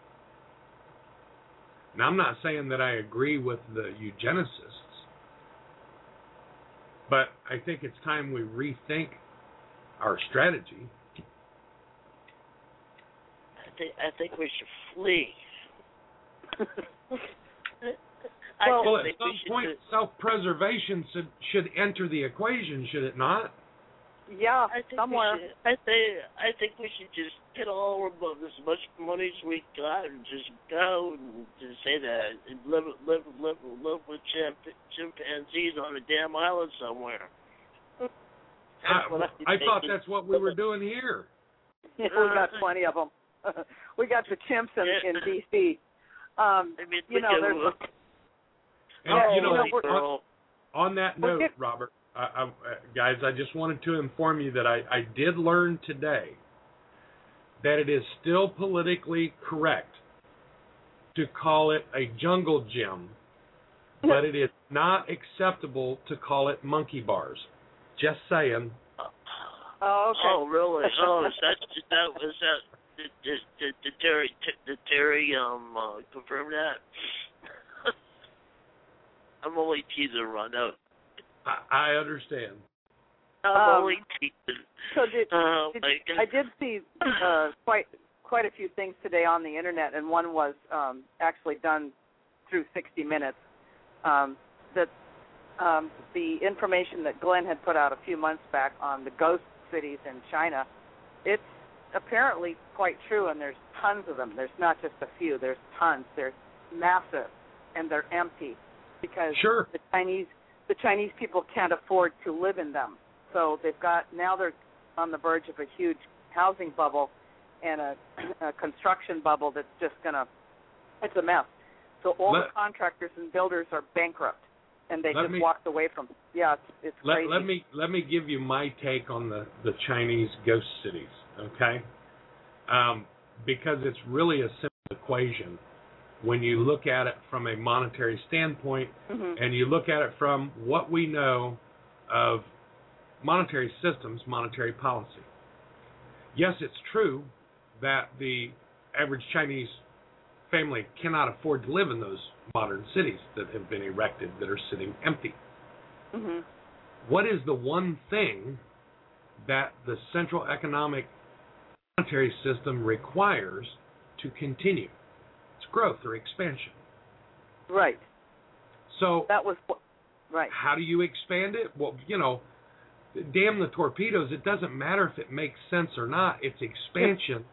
E: Now, I'm not saying that I agree with the eugenicists, but I think it's time we rethink our strategy.
G: I think we should flee.
E: Well, at some point, self-preservation should enter the equation, should it not?
H: Yeah, somewhere.
G: I think we should just get all of as much money as we got and just go and just say that and live with chimpanzees on a damn island somewhere.
E: I thought that's what we were doing here.
H: We got plenty of them. We got the chimps in D.C.
E: On that note, Robert, guys, I just wanted to inform you that I did learn today that it is still politically correct to call it a jungle gym, but it is not acceptable to call it monkey bars. Just saying.
G: Oh, okay. Oh, really? Oh, did Terry confirm that? I'm only teasing run out.
E: I understand.
G: I'm only teasing.
H: So I did see quite a few things today on the internet, and one was actually done through 60 Minutes. That the information that Glenn had put out a few months back on the ghost cities in China, it's apparently quite true, and there's tons of them. There's not just a few. There's tons. They're massive, and they're empty because the Chinese people can't afford to live in them. So now they're on the verge of a huge housing bubble and a construction bubble that's just it's a mess. So all the contractors and builders are bankrupt, and they just walked away from it. Yeah, it's crazy.
E: Let me give you my take on the Chinese ghost cities, okay? Because it's really a simple equation when you look at it from a monetary standpoint, and you look at it from what we know of monetary systems, monetary policy. Yes, it's true that the average Chinese family cannot afford to live in those modern cities that have been erected that are sitting empty. What is the one thing that the central economic monetary system requires to continue? It's growth or expansion.
H: Right.
E: So
H: that was right.
E: How do you expand it? Well, damn the torpedoes. It doesn't matter if it makes sense or not. It's expansion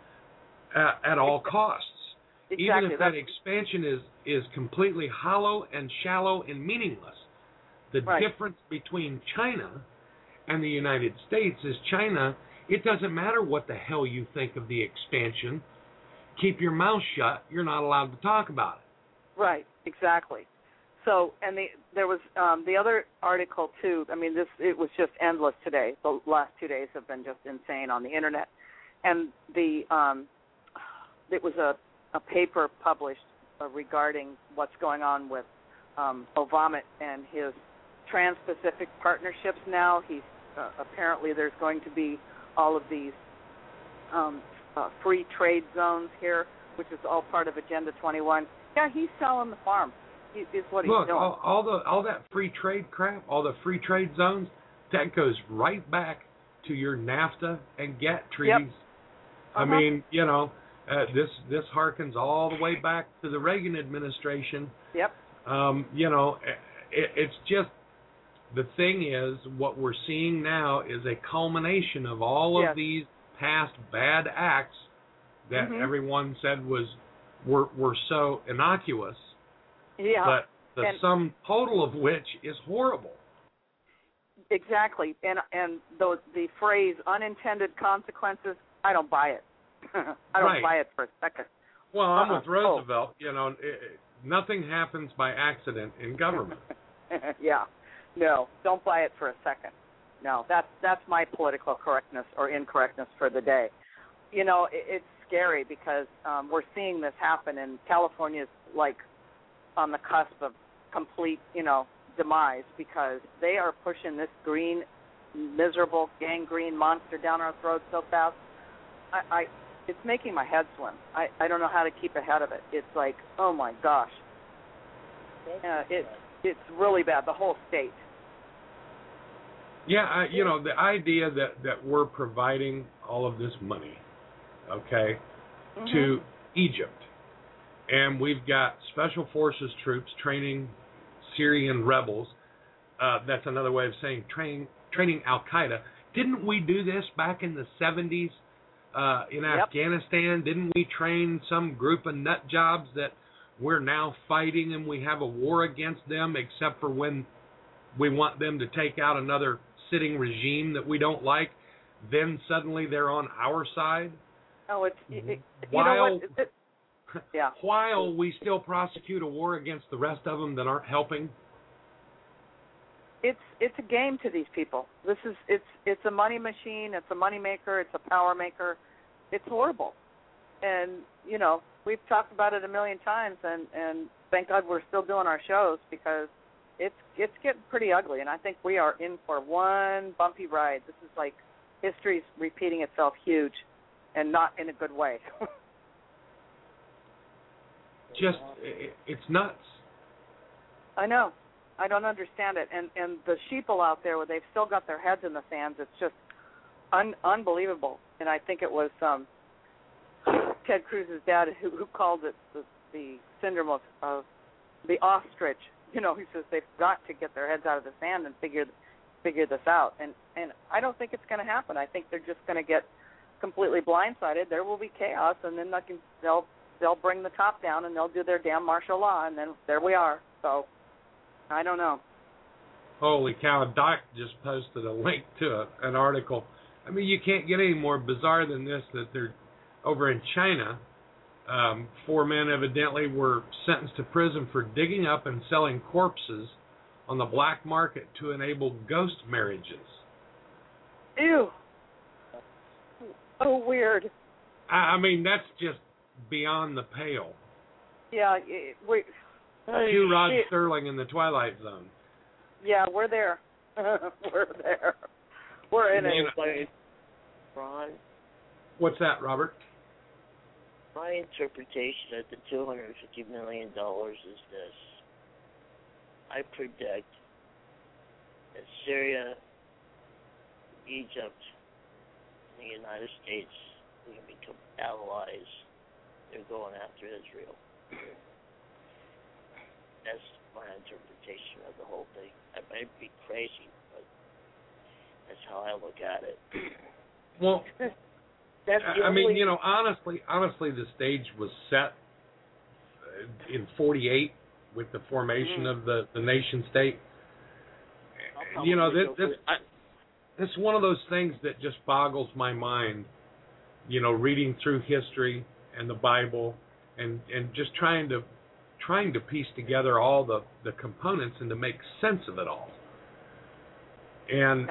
E: at all costs.
H: Exactly.
E: Even if that expansion is completely hollow and shallow and meaningless. The difference between China and the United States is China, it doesn't matter what the hell you think of the expansion. Keep your mouth shut. You're not allowed to talk about it.
H: Right, exactly. So, and there was the other article, too. I mean, it was just endless today. The last 2 days have been just insane on the Internet. And it was a paper published regarding what's going on with Obama and his Trans-Pacific partnerships now. He's apparently there's going to be all of these free trade zones here, which is all part of Agenda 21. Yeah, he's selling the farm. Is what he's doing.
E: All that free trade crap, all the free trade zones, that goes right back to your NAFTA and GATT treaties.
H: Yep.
E: I mean, this harkens all the way back to the Reagan administration.
H: Yep.
E: It's just, the thing is, what we're seeing now is a culmination of all of these past bad acts that everyone said were so innocuous.
H: Yeah.
E: But the sum total of which is horrible.
H: Exactly. And the phrase unintended consequences, I don't buy it. I don't buy it for a second.
E: Well, I'm with Roosevelt. Nothing happens by accident in government.
H: Yeah. No, don't buy it for a second. No, that's my political correctness or incorrectness for the day. It's scary because we're seeing this happen, and California's like on the cusp of complete, demise because they are pushing this green, miserable, gangrene monster down our throats so fast. It's making my head swim. I don't know how to keep ahead of it. It's like, oh my gosh. It's really bad, the whole state.
E: Yeah, the idea that we're providing all of this money, okay, to Egypt, and we've got Special Forces troops training Syrian rebels. That's another way of saying training Al-Qaeda. Didn't we do this back in the 70s in Afghanistan? Didn't we train some group of nut jobs that we're now fighting and we have a war against them, except for when we want them to take out another sitting regime that we don't like? then suddenly they're on our side.
H: Oh,
E: While
H: yeah.
E: While we still prosecute a war against the rest of them that aren't helping.
H: It's a game to these people. It's a money machine. It's a money maker. It's a power maker. It's horrible. And we've talked about it a million times. And thank God we're still doing our shows because it's getting pretty ugly. And I think we are in for one bumpy ride. This is like history's repeating itself huge, and not in a good way.
E: Just, it's nuts.
H: I know. I don't understand it. And the sheeple out there, where they've still got their heads in the sands, it's just unbelievable. And I think it was Ted Cruz's dad who called it the syndrome of the ostrich. He says they've got to get their heads out of the sand and figure this out. And I don't think it's going to happen. I think they're just going to get completely blindsided. There will be chaos, and then they'll bring the top down and they'll do their damn martial law, and then there we are. So I don't know.
E: Holy cow! Doc just posted a link to an article. I mean, you can't get any more bizarre than this. That they're over in China. 4 men evidently were sentenced to prison for digging up and selling corpses on the black market to enable ghost marriages.
H: Ew. Oh, weird.
E: I mean, that's just beyond the pale.
H: Yeah.
E: Cue Rod Sterling in the Twilight Zone.
H: Yeah, we're there. We're there. We're in it.
G: Ron?
E: What's that, Robert?
G: My interpretation of the $250 million is this. I predict that Syria, Egypt, and the United States are going to become allies. They're going after Israel. That's my interpretation of the whole thing. I might be crazy, but that's how I look at it.
E: Well, I mean, honestly, the stage was set in 48 with the formation of the nation state. This is one of those things that just boggles my mind. Reading through history and the Bible, and just trying to piece together all the components and to make sense of it all. And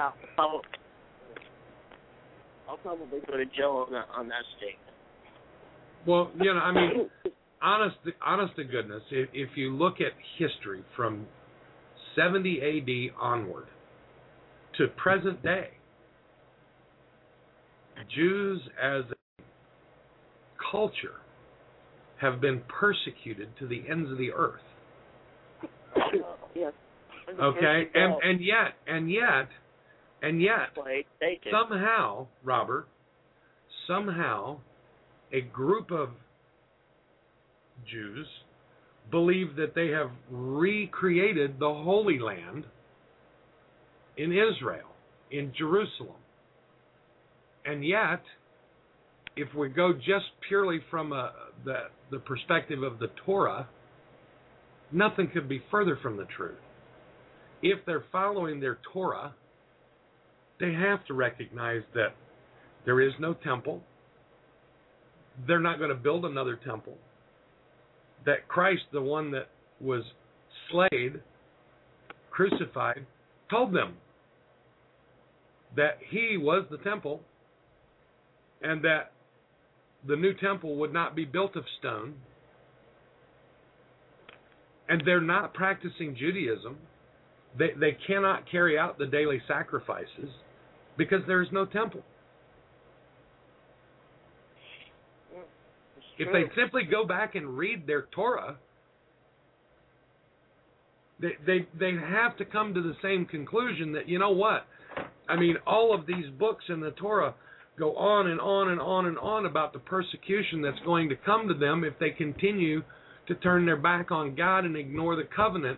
G: I'll probably go to jail on that statement.
E: Well, I mean, honest to goodness, if you look at history from 70 A.D. onward to present day, Jews as a culture have been persecuted to the ends of the earth.
H: Yes.
E: Okay, and yet, somehow, Robert, a group of Jews believe that they have recreated the Holy Land in Israel, in Jerusalem. And yet, if we go just purely from the perspective of the Torah, nothing could be further from the truth. If they're following their Torah, they have to recognize that there is no temple. They're not going to build another temple. That Christ, the one that was slayed, crucified, told them that he was the temple and that the new temple would not be built of stone. And they're not practicing Judaism. They cannot carry out the daily sacrifices because there is no temple. If they simply go back and read their Torah, they have to come to the same conclusion that, you know what? I mean, all of these books in the Torah go on and on and on and on about the persecution that's going to come to them if they continue to turn their back on God and ignore the covenant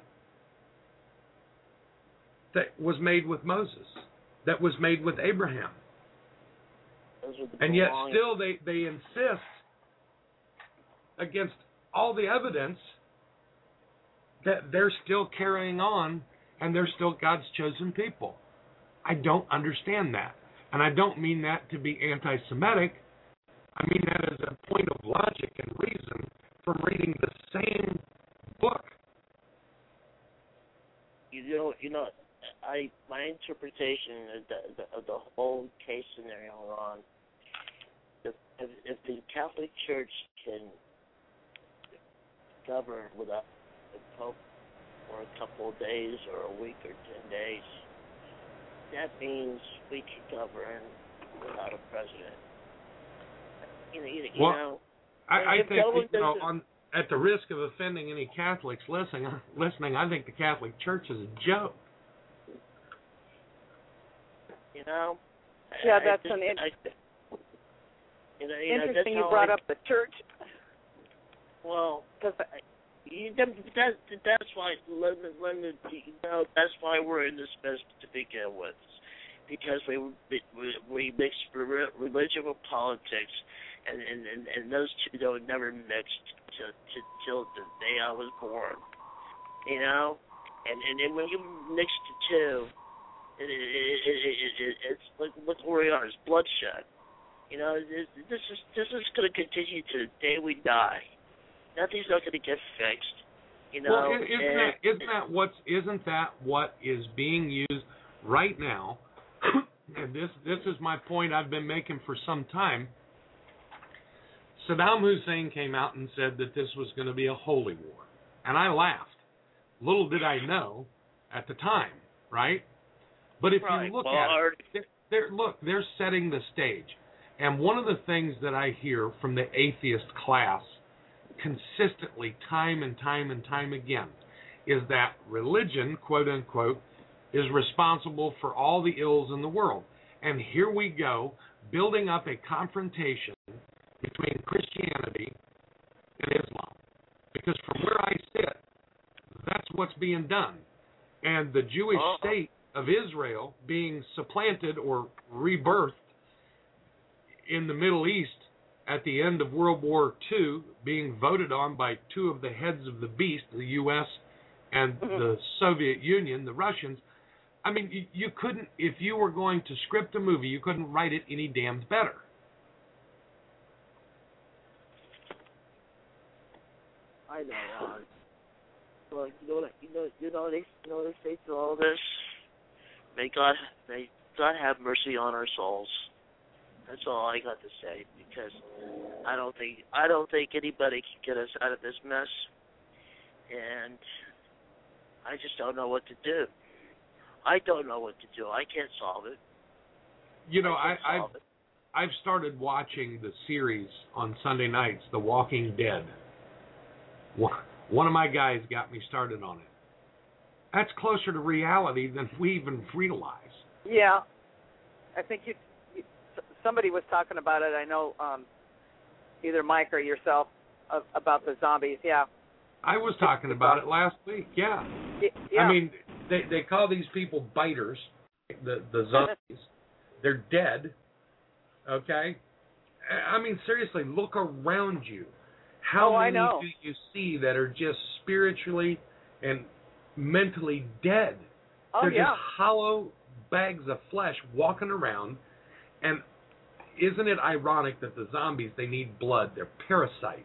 E: that was made with Moses, that was made with Abraham. And yet still they insist, against all the evidence, that they're still carrying on and they're still God's chosen people. I don't understand that. And I don't mean that to be anti-Semitic. I mean that as a point of logic and reason from reading the same book.
G: My interpretation of the whole case scenario, Ron, if the Catholic Church can govern without the Pope for a couple of days or a week or 10 days, that means we can govern without a president.
E: I think at the risk of offending any Catholics listening, I think the Catholic Church is a joke.
H: Yeah, that's interesting. You brought up the church.
G: Well, that's why, that's why we're in this mess to begin with, because we mix religion with politics, and those two don't never mixed till the day I was born, and when you mix the two, it's like, look where we are. It's bloodshed. This is going to continue to the day we die. Nothing's not going to get fixed.
E: Well, isn't that what is being used right now? And this is my point I've been making for some time. Saddam Hussein came out and said that this was going to be a holy war, and I laughed. Little did I know at the time, right? But if you look at it, they're setting the stage. And one of the things that I hear from the atheist class consistently, time and time again, is that religion, quote unquote, is responsible for all the ills in the world. And here we go, building up a confrontation between Christianity and Islam. Because from where I sit, that's what's being done. And the Jewish state of Israel being supplanted or rebirthed in the Middle East at the end of World War II, being voted on by two of the heads of the beast, the U.S. and the Soviet Union, the Russians. I mean, you couldn't, if you were going to script a movie, you couldn't write it any damned better.
G: I know, Ron. Well, they say through all this, may God have mercy on our souls. That's all I got to say, because I don't think anybody can get us out of this mess, and I just don't know what to do. I don't know what to do. I can't solve it.
E: I've started watching the series on Sunday nights, The Walking Dead. One of my guys got me started on it. That's closer to reality than we even realize.
H: Yeah, I think somebody was talking about it. I know either Mike or yourself about the zombies. Yeah,
E: I was talking about it last week. Yeah. I mean, they call these people biters, the zombies. They're dead. Okay. I mean, seriously, look around you. How many do you see that are just spiritually and mentally dead? They're just hollow bags of flesh walking around. And isn't it ironic that the zombies, they need blood? They're parasites.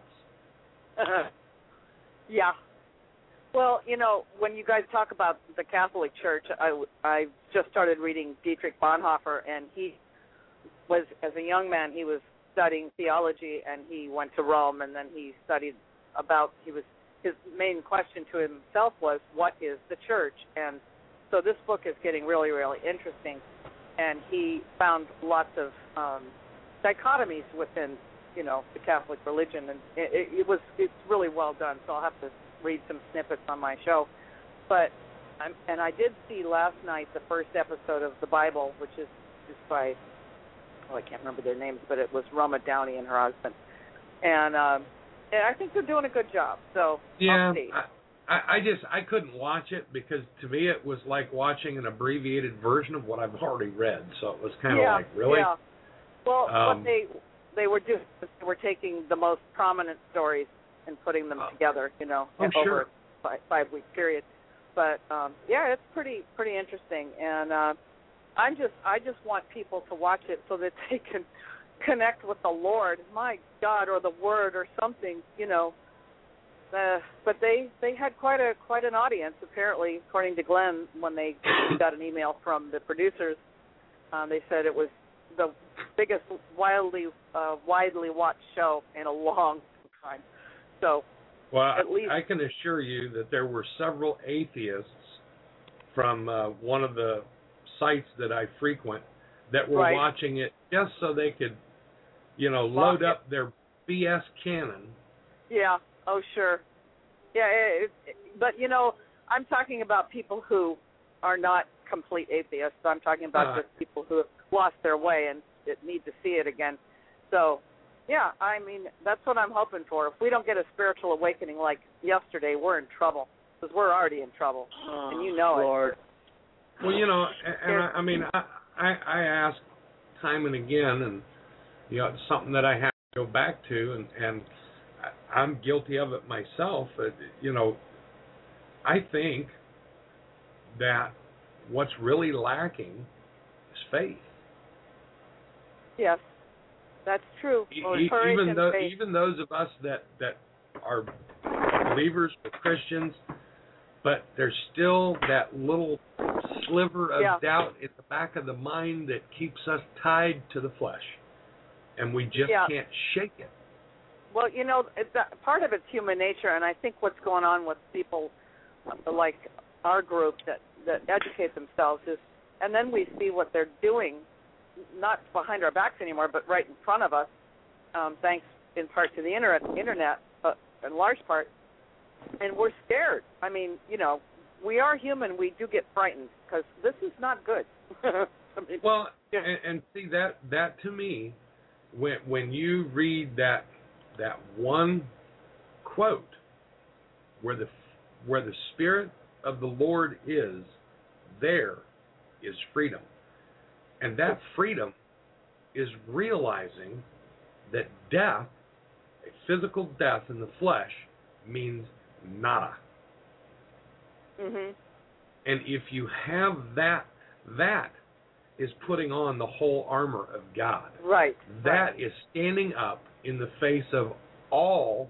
H: Yeah. Well, when you guys talk about the Catholic Church, I just started reading Dietrich Bonhoeffer, and he was, as a young man, he was studying theology, and he went to Rome, and then he studied his main question to himself was, what is the church? And so this book is getting really, really interesting, and he found lots of dichotomies within, the Catholic religion, and it's really well done, so I'll have to read some snippets on my show. But I did see last night the first episode of The Bible, which is by, I can't remember their names, but it was Roma Downey and her husband. And I think they're doing a good job. So
E: yeah,
H: I'll see.
E: I couldn't watch it because to me it was like watching an abbreviated version of what I've already read. So it was kind of like, really?
H: Yeah. Well, what they were doing was they were taking the most prominent stories and putting them together, over a 5-week period. But it's pretty interesting. And I just want people to watch it so that they can connect with the Lord, my God, or the Word or something, you know. But they had quite an audience, apparently, according to Glenn, when they got an email from the producers. They said it was the biggest widely watched show in a long time. So,
E: well,
H: at least
E: I can assure you that there were several atheists from one of the sites that I frequent that were
H: Right.
E: watching it just so they could, you know, load up their BS cannon.
H: Yeah. Oh, sure. Yeah, but, you know, I'm talking about people who are not complete atheists. I'm talking about just people who have lost their way and need to see it again. So, yeah, I mean, that's what I'm hoping for. If we don't get a spiritual awakening like yesterday, we're in trouble, because we're already in trouble, and you know
G: Lord.
H: it.
E: Well, you know, and I mean, I ask time and again, and, you know, it's something that I have to go back to, and I'm guilty of it myself. You know, I think that what's really lacking is faith.
H: Yes, that's true.
E: Even those of us that are believers or Christians, but there's still that little sliver of doubt in the back of the mind that keeps us tied to the flesh, and we just can't shake it.
H: Well, you know, part of it's human nature, and I think what's going on with people like our group that educate themselves is, and then we see what they're doing, not behind our backs anymore, but right in front of us, thanks in part to the internet, but in large part, and we're scared. I mean, you know, we are human. We do get frightened because this is not good. I mean,
E: well, and see that to me, when you read that one quote where the Spirit of the Lord is, there is freedom. And that freedom is realizing that death, a physical death in the flesh, means nada.
H: Mm-hmm.
E: And if you have that is putting on the whole armor of God.
H: Right.
E: That is standing up in the face of all,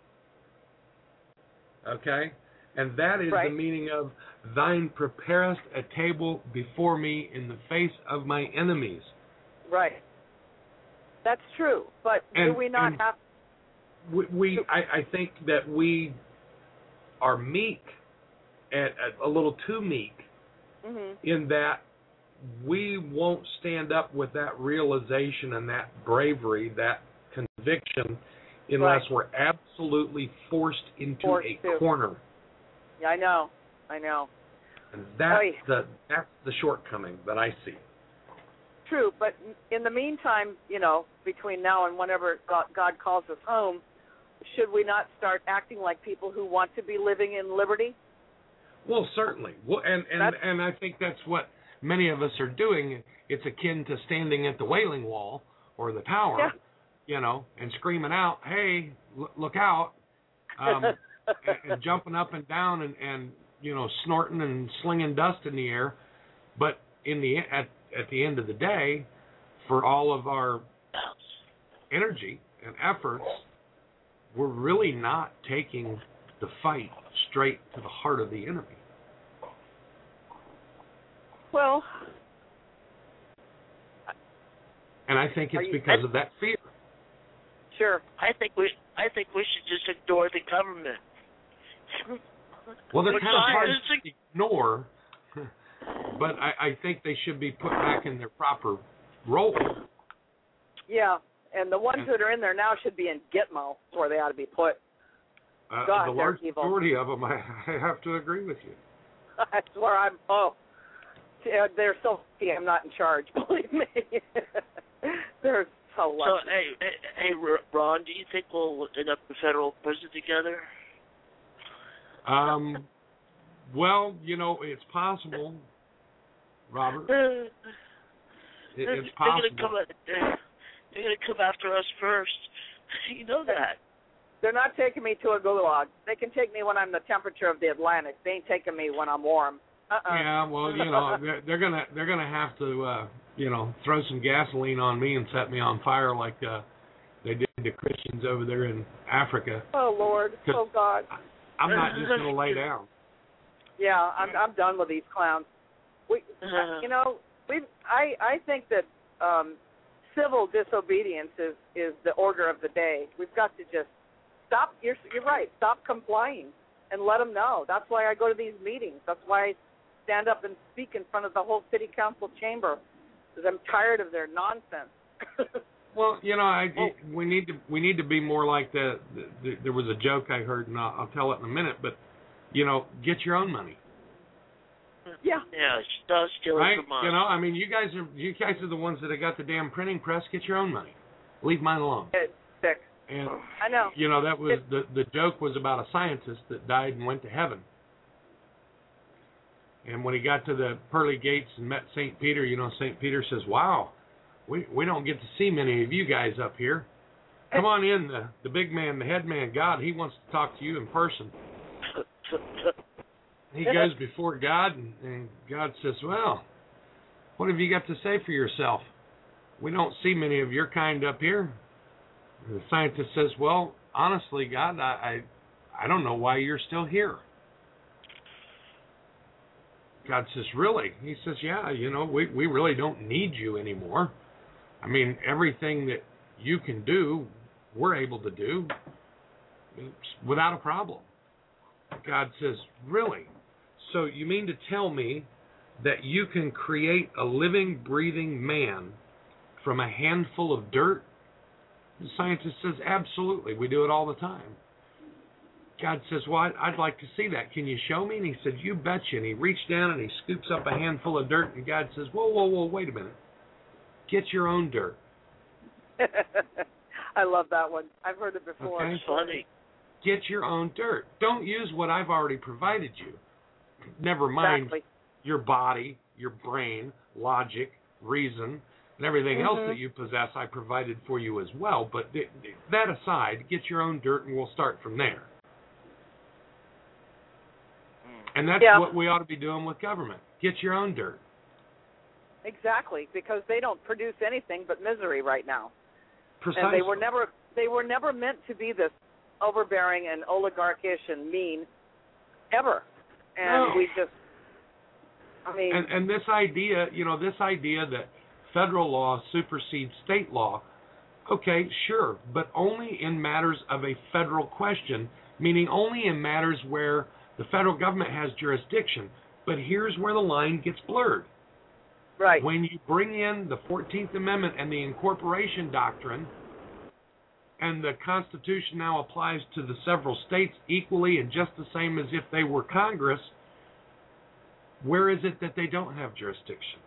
E: okay? And that is the meaning of, thine preparest a table before me in the face of my enemies.
H: Right. That's true. But do we not have...
E: I think that we are meek, and a little too meek, in that we won't stand up with that realization and that bravery, that conviction, unless we're absolutely forced into a corner.
H: Yeah, I know.
E: And that's the shortcoming that I see.
H: True, but in the meantime, you know, between now and whenever God calls us home, should we not start acting like people who want to be living in liberty?
E: Well, certainly. Well, and I think that's what many of us are doing. It's akin to standing at the Wailing Wall or the Tower, you know, and screaming out, "Hey, look out!" and jumping up and down and you know, snorting and slinging dust in the air. But at the end of the day, for all of our energy and efforts, we're really not taking the fight straight to the heart of the enemy.
H: Well,
E: and I think it's because of that fear.
H: Sure.
G: I think we should just ignore the government.
E: Well, they're kind of hard to ignore, but I think they should be put back in their proper role.
H: Yeah, and the ones that are in there now should be in Gitmo, where they ought to be put. God,
E: the large majority of them, I have to agree with you.
H: That's where I'm. They're so lucky I'm not in charge. Believe me, they're so lucky.
G: So, hey, Ron, do you think we'll end up in federal prison together?
E: Well, you know, it's possible, Robert. It's possible.
G: They're going to come after us first. You know that.
H: They're not taking me to a gulag. They can take me when I'm the temperature of the Atlantic. They ain't taking me when I'm warm.
E: Yeah, well, they're gonna have to throw some gasoline on me and set me on fire like they did to Christians over there in Africa.
H: Oh Lord, oh God.
E: I'm not just gonna lay down.
H: Yeah, I'm done with these clowns. I think that civil disobedience is the order of the day. We've got to just stop. You're right. Stop complying and let them know. That's why I go to these meetings. That's why I stand up and speak in front of the whole city council chamber, because I'm tired of their nonsense.
E: Well, we need to be more like the there was a joke I heard, and I'll tell it in a minute. But get your own money.
H: Yeah.
G: Yeah, stop stealing
E: right?
G: from us.
E: You guys are the ones that have got the damn printing press. Get your own money. Leave mine alone.
H: It's sick.
E: And
H: I know.
E: That was the joke was about a scientist that died and went to heaven. And when he got to the pearly gates and met St. Peter, St. Peter says, "Wow, we don't get to see many of you guys up here. Come on in, the big man, the head man, God. He wants to talk to you in person." He goes before God, and God says, "Well, what have you got to say for yourself? We don't see many of your kind up here." And the scientist says, "Well, honestly, God, I don't know why you're still here." God says, "Really?" He says, "Yeah, we really don't need you anymore. I mean, everything that you can do, we're able to do without a problem." God says, "Really? So you mean to tell me that you can create a living, breathing man from a handful of dirt?" The scientist says, "Absolutely. We do it all the time." God says, "Well, I'd like to see that. Can you show me?" And he said, "You betcha." And he reached down and he scoops up a handful of dirt, and God says, Whoa, wait a minute. Get your own dirt."
H: I love that one. I've heard it before.
E: Okay.
G: It's funny.
E: Get your own dirt. Don't use what I've already provided you. Never mind your body, your brain, logic, reason, and everything else that you possess I provided for you as well. But that aside, get your own dirt and we'll start from there. And that's what we ought to be doing with government. Get your own dirt.
H: Exactly, because they don't produce anything but misery right now.
E: Precisely.
H: And they were never meant to be this overbearing and oligarchish and mean ever. And we just,
E: And this idea, that federal law supersedes state law, okay, sure, but only in matters of a federal question, meaning only in matters where the federal government has jurisdiction. But here's where the line gets blurred.
H: Right.
E: When you bring in the 14th Amendment and the incorporation doctrine, and the Constitution now applies to the several states equally and just the same as if they were Congress, where is it that they don't have jurisdiction?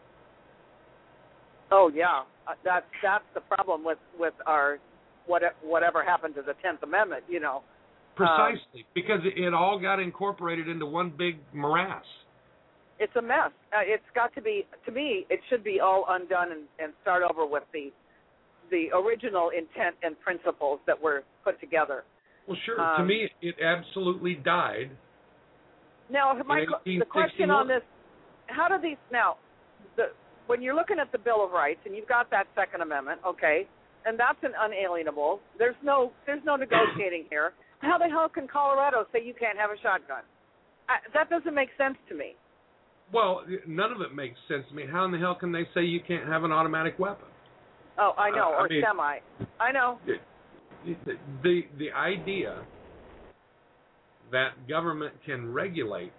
H: Oh yeah, that's the problem with our whatever happened to the 10th Amendment,
E: Precisely, because it all got incorporated into one big morass.
H: It's a mess. It's got to be, to me, it should be all undone and start over with the original intent and principles that were put together.
E: Well, sure. To me, it absolutely died.
H: Now, the question on this, how do these, when you're looking at the Bill of Rights and you've got that Second Amendment, okay, and that's an unalienable, there's no negotiating here. How the hell can Colorado say you can't have a shotgun? That doesn't make sense to me.
E: Well, none of it makes sense to me. How in the hell can they say you can't have an automatic weapon?
H: Oh, I know, or semi. I know.
E: The idea that government can regulate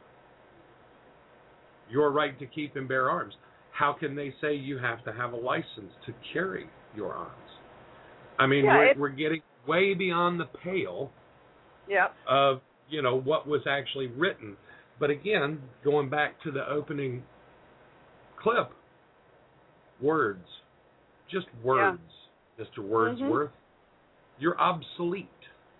E: your right to keep and bear arms, how can they say you have to have a license to carry your arms? I mean, we're getting way beyond the pale of, what was actually written. But again, going back to the opening clip, words, just words, Mr. Wordsworth, you're obsolete.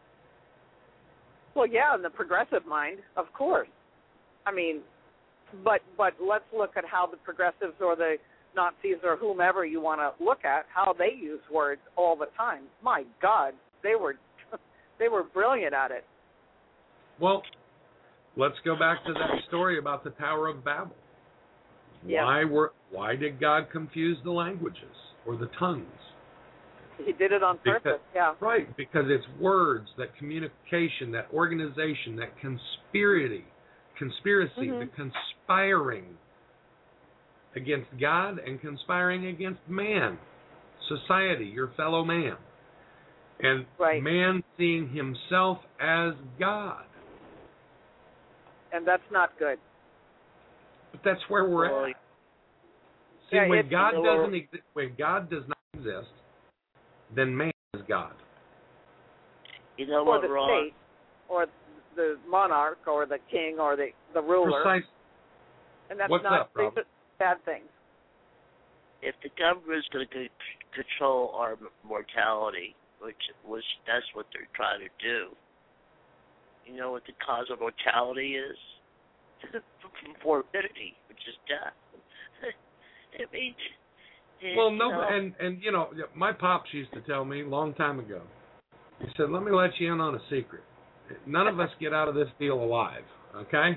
H: Well, yeah, in the progressive mind, of course. I mean, but let's look at how the progressives or the Nazis or whomever you want to look at, how they use words all the time. My God, they were brilliant at it.
E: Well, let's go back to that story about the Tower of Babel.
H: Yeah.
E: Why did God confuse the languages or the tongues?
H: He did it on purpose, yeah.
E: Right, because it's words, that communication, that organization, that conspiracy, the conspiring against God and conspiring against man, society, your fellow man. And man seeing himself as God.
H: And that's not good.
E: But that's where we're at. See, when God does not exist, then man is God.
G: You know
H: or
G: what,
H: the
G: Ron?
H: state, or the monarch, or the king, or the ruler.
E: Precisely.
H: And that's
E: What's
H: not
E: up, Robert?
H: bad things.
G: If the government is going to control our mortality, which that's what they're trying to do, you know what the cause of mortality is? Morbidity, which is death. It means.
E: Well, no, and you know, my pops used to tell me a long time ago. He said, "Let me let you in on a secret. None of us get out of this deal alive, okay?"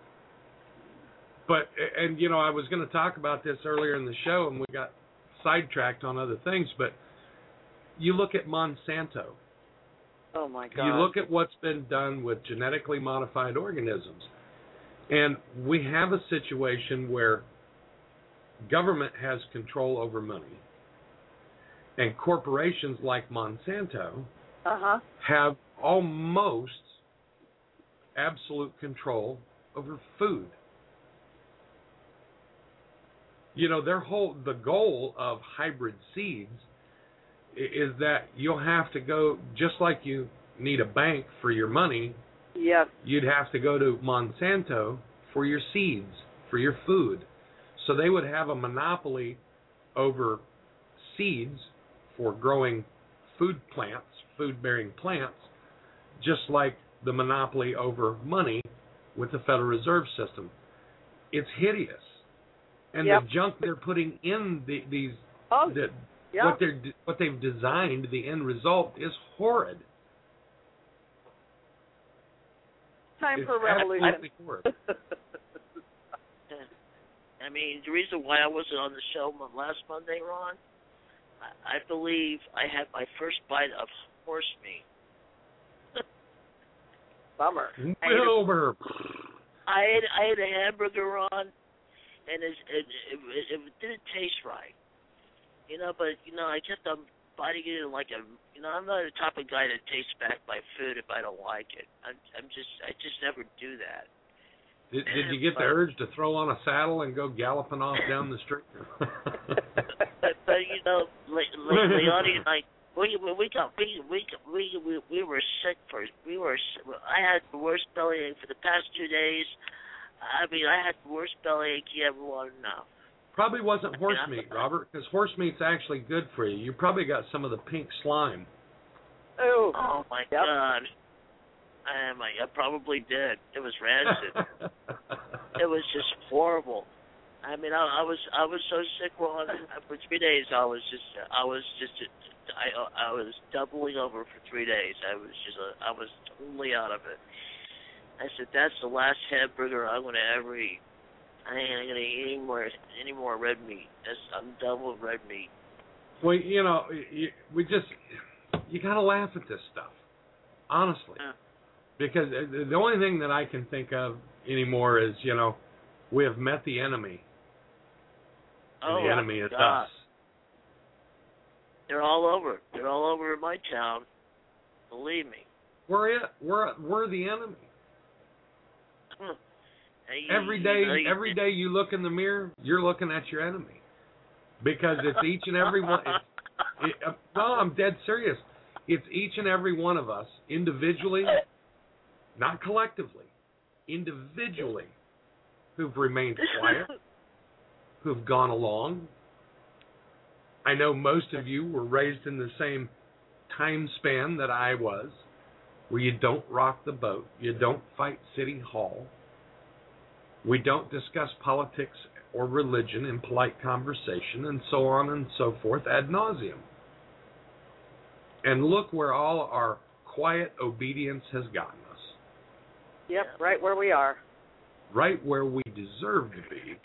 E: But and you know, I was going to talk about this earlier in the show, and we got sidetracked on other things. But you look at Monsanto.
H: Oh my God!
E: You look at what's been done with genetically modified organisms, and we have a situation where government has control over money, and corporations like Monsanto have almost absolute control over food. You know, the goal of hybrid seeds is that you'll have to go, just like you need a bank for your money,
H: yes,
E: you'd have to go to Monsanto for your seeds, for your food. So they would have a monopoly over seeds for growing food plants, food-bearing plants, just like the monopoly over money with the Federal Reserve System. It's hideous. And the junk they're putting in what they've designed, the end result is horrid.
H: Time for revolution.
G: I mean, the reason why I wasn't on the show last Monday, Ron, I believe I had my first bite of horse meat.
H: Bummer.
G: I ate a hamburger, Ron, and it didn't taste right. You know, but, you know, I kept on biting it like a, you know, I'm not the type of guy that takes back my food if I don't like it. I just never do that.
E: Did you get the urge to throw on a saddle and go galloping off down the street?
G: but you know, Leonie and I, we were sick I had the worst bellyache for the past 2 days. I mean, I had the worst bellyache you ever want to know.
E: Probably wasn't horse meat, Robert, because horse meat's actually good for you. You probably got some of the pink slime.
G: Oh my God. I probably did. It was rancid. It was just horrible. I mean, I was so sick, Ron. For 3 days, I was doubling over for 3 days. I was totally out of it. I said, that's the last hamburger I'm going to ever eat. I ain't going to eat any more red meat. I'm done with red meat.
E: Well, you know, you got to laugh at this stuff, honestly. Because the only thing that I can think of anymore is, you know, we have met the enemy. And the enemy is us.
G: They're all over. They're all over my town. Believe me.
E: We're the enemy. Every day you look in the mirror, you're looking at your enemy. Because it's each and every one. No, I'm dead serious. It's each and every one of us individually, not collectively, individually, who've remained quiet, who've gone along. I know most of you were raised in the same time span that I was, where you don't rock the boat, you don't fight City Hall, we don't discuss politics or religion in polite conversation, and so on and so forth ad nauseum. And look where all our quiet obedience has gotten us.
H: Yep, right where we are.
E: Right where we deserve to be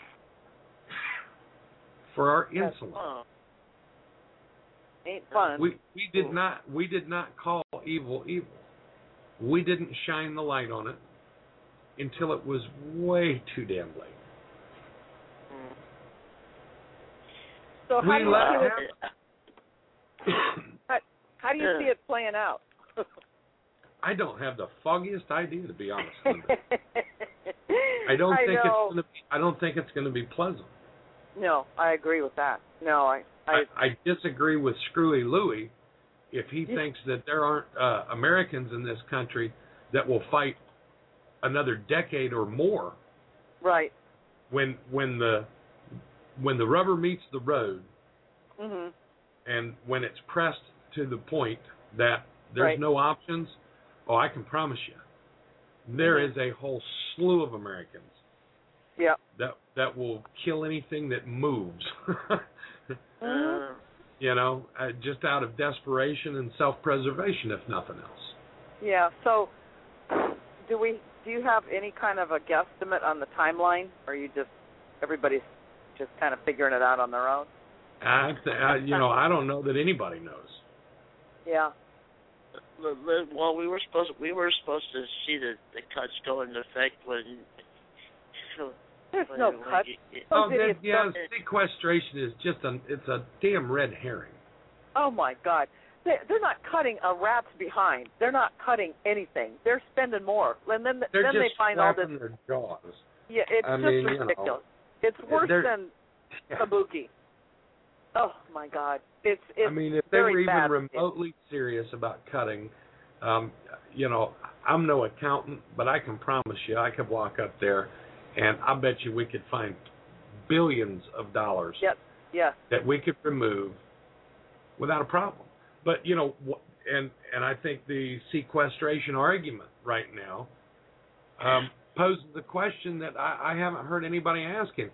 E: for our insolence.
H: Ain't fun.
E: We did not call evil evil. We didn't shine the light on it until it was way too damn late.
H: So how do you
G: Yeah.
H: see it playing out?
E: I don't have the foggiest idea, to be honest with you. I don't think it's going to be pleasant.
H: No, I agree with that. No,
E: I disagree with Screwy Louie if he thinks that there aren't Americans in this country that will fight another decade or more.
H: Right.
E: When the rubber meets the road,
H: Mhm.
E: and when it's pressed to the point that there's
H: Right.
E: no options, I can promise you, there is a whole slew of Americans that will kill anything that moves. Just out of desperation and self-preservation, if nothing else.
H: Yeah. So, do you have any kind of a guesstimate on the timeline, or everybody's just kind of figuring it out on their own?
E: I don't know that anybody knows.
H: Yeah.
G: Well, we were supposed to see the cuts go into effect when.
H: There's no cuts.
E: Sequestration is it's a damn red herring.
H: Oh my God. They're not cutting a rat's behind. They're not cutting anything. They're spending more, and then they find all this.
E: Their jaws.
H: Yeah, it's ridiculous. It's worse than kabuki. Oh my God. It's
E: if they were even
H: bad.
E: remotely serious about cutting, I'm no accountant, but I can promise you I could walk up there and I bet you we could find billions of dollars that we could remove without a problem. But, and I think the sequestration argument right now poses the question that I haven't heard anybody asking.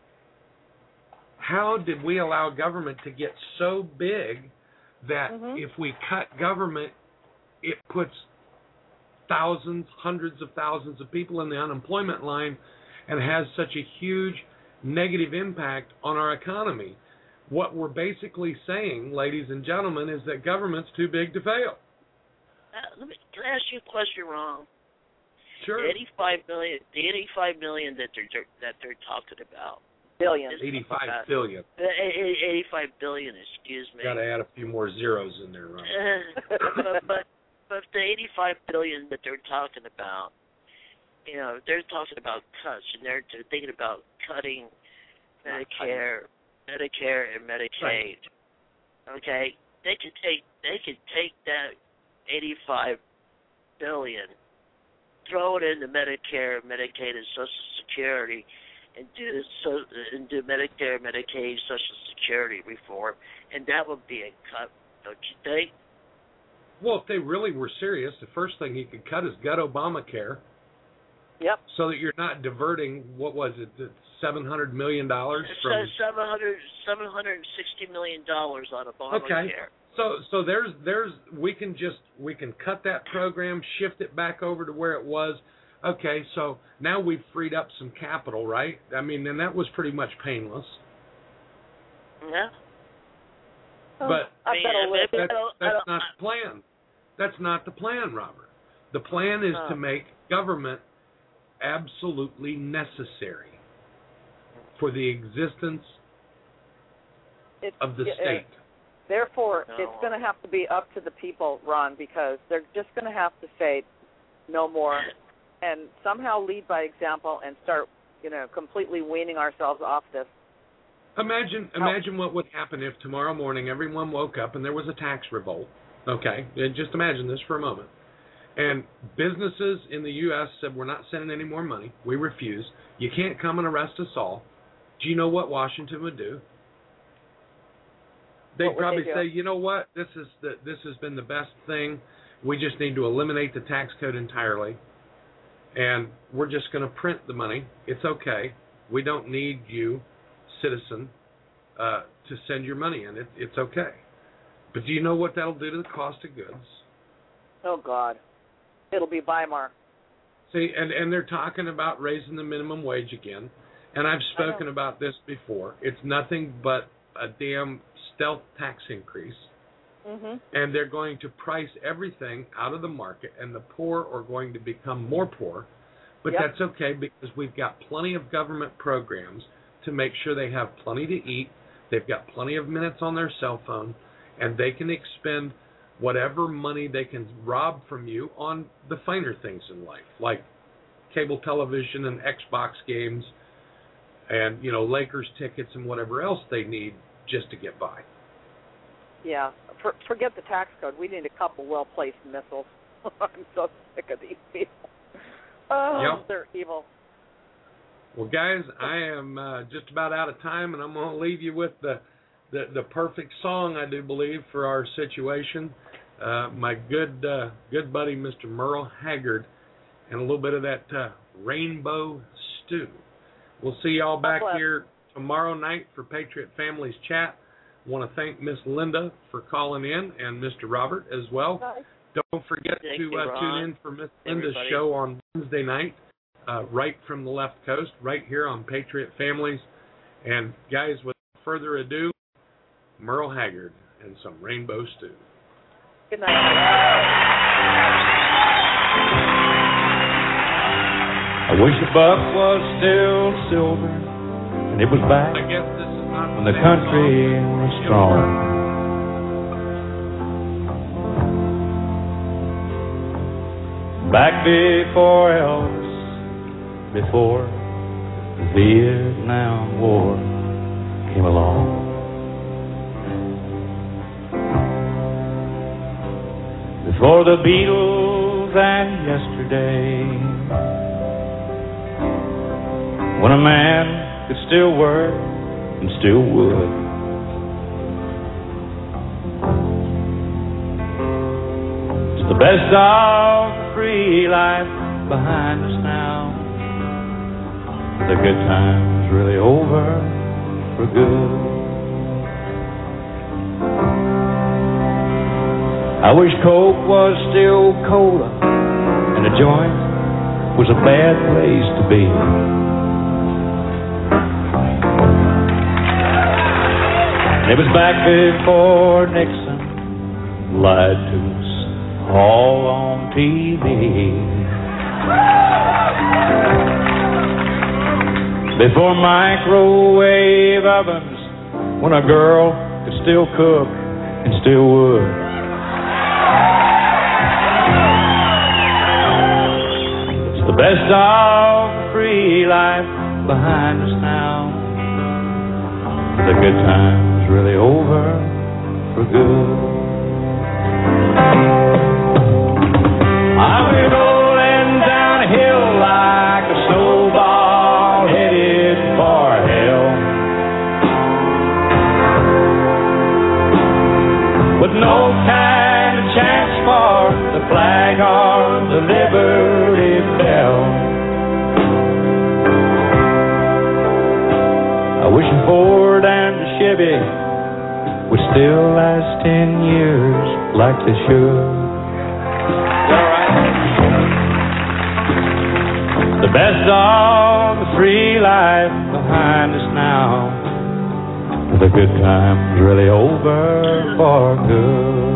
E: How did we allow government to get so big that if we cut government, it puts thousands, hundreds of thousands of people in the unemployment line and has such a huge negative impact on our economy? What we're basically saying, ladies and gentlemen, is that government's too big to fail.
G: Can I ask you a question, Ron?
E: Sure.
G: The 85 million that they're talking about.
H: Billion.
E: 85 billion.
G: 85 billion, excuse me.
E: Got to add a few more zeros in there, right?
G: but the 85 billion that they're talking about, they're talking about cuts, and they're thinking about cutting Medicare and Medicaid. Right. Okay, they could take that 85 billion, throw it into Medicare, Medicaid, and Social Security, and do Medicare, Medicaid, Social Security reform, and that would be a cut, don't you think?
E: Well, if they really were serious, the first thing you could cut is gut Obamacare.
H: Yep.
E: So that you're not diverting, what was it, $700 million from...
G: $760 million on Obamacare.
E: Okay. So we can cut that program, shift it back over to where it was. Okay, so now we've freed up some capital, right? And that was pretty much painless.
G: Yeah.
E: But that's not the plan. That's not the plan, Robert. The plan is to make government absolutely necessary for the existence of the state.
H: Therefore, it's going to have to be up to the people, Ron, because they're just going to have to say no more and somehow lead by example and start, completely weaning ourselves off this.
E: Imagine what would happen if tomorrow morning everyone woke up and there was a tax revolt. Okay, and just imagine this for a moment. And businesses in the U.S. said, we're not sending any more money. We refuse. You can't come and arrest us all. Do you know what Washington would do? They'd probably say, you know what, this has been the best thing. We just need to eliminate the tax code entirely. And we're just going to print the money. It's okay. We don't need you, citizen, to send your money in. It's okay. But do you know what that'll do to the cost of goods?
H: Oh, God. It'll be Weimar.
E: See, and they're talking about raising the minimum wage again. And I've spoken about this before. It's nothing but a damn stealth tax increase. Mm-hmm. And they're going to price everything out of the market, and the poor are going to become more poor. But that's okay, because we've got plenty of government programs to make sure they have plenty to eat. They've got plenty of minutes on their cell phone, and they can expend whatever money they can rob from you on the finer things in life, like cable television and Xbox games and, Lakers tickets and whatever else they need just to get by.
H: Yeah. Forget the tax code. We need a couple well-placed missiles. I'm so sick of these people. Oh, they're evil.
E: Well, guys, I am just about out of time, and I'm going to leave you with the perfect song, I do believe, for our situation. My good buddy, Mr. Merle Haggard, and a little bit of that Rainbow Stew. We'll see y'all back here tomorrow night for Patriot Families Chat. I want to thank Miss Linda for calling in, and Mr. Robert as well.
H: Bye.
E: Don't forget to tune in for Miss Linda's show on Wednesday night, right from the left coast, right here on Patriot Families. And guys, without further ado, Merle Haggard and some Rainbow Stew.
H: Good night.
I: I wish the buck was still silver and it was back
E: I guess this is not
I: when the country was strong. Back before Elvis, before the Vietnam War came along. Before the Beatles and yesterday, when a man could still work and still would. It's the best of the free life behind us now. The good time's really over for good. I wish Coke was still cola and a joint was a bad place to be. It was back before Nixon lied to us all on TV. Before microwave ovens, when a girl could still cook and still would. It's the best of the free life behind us now. The good time's really over for good. I've been rolling down a hill like a snowball headed for hell, with no kind of chance for the flag or the Liberty Bell. I wish a Ford and a Chevy would still last 10 years like they should. The best of the free life behind us now. The good time's really over for good.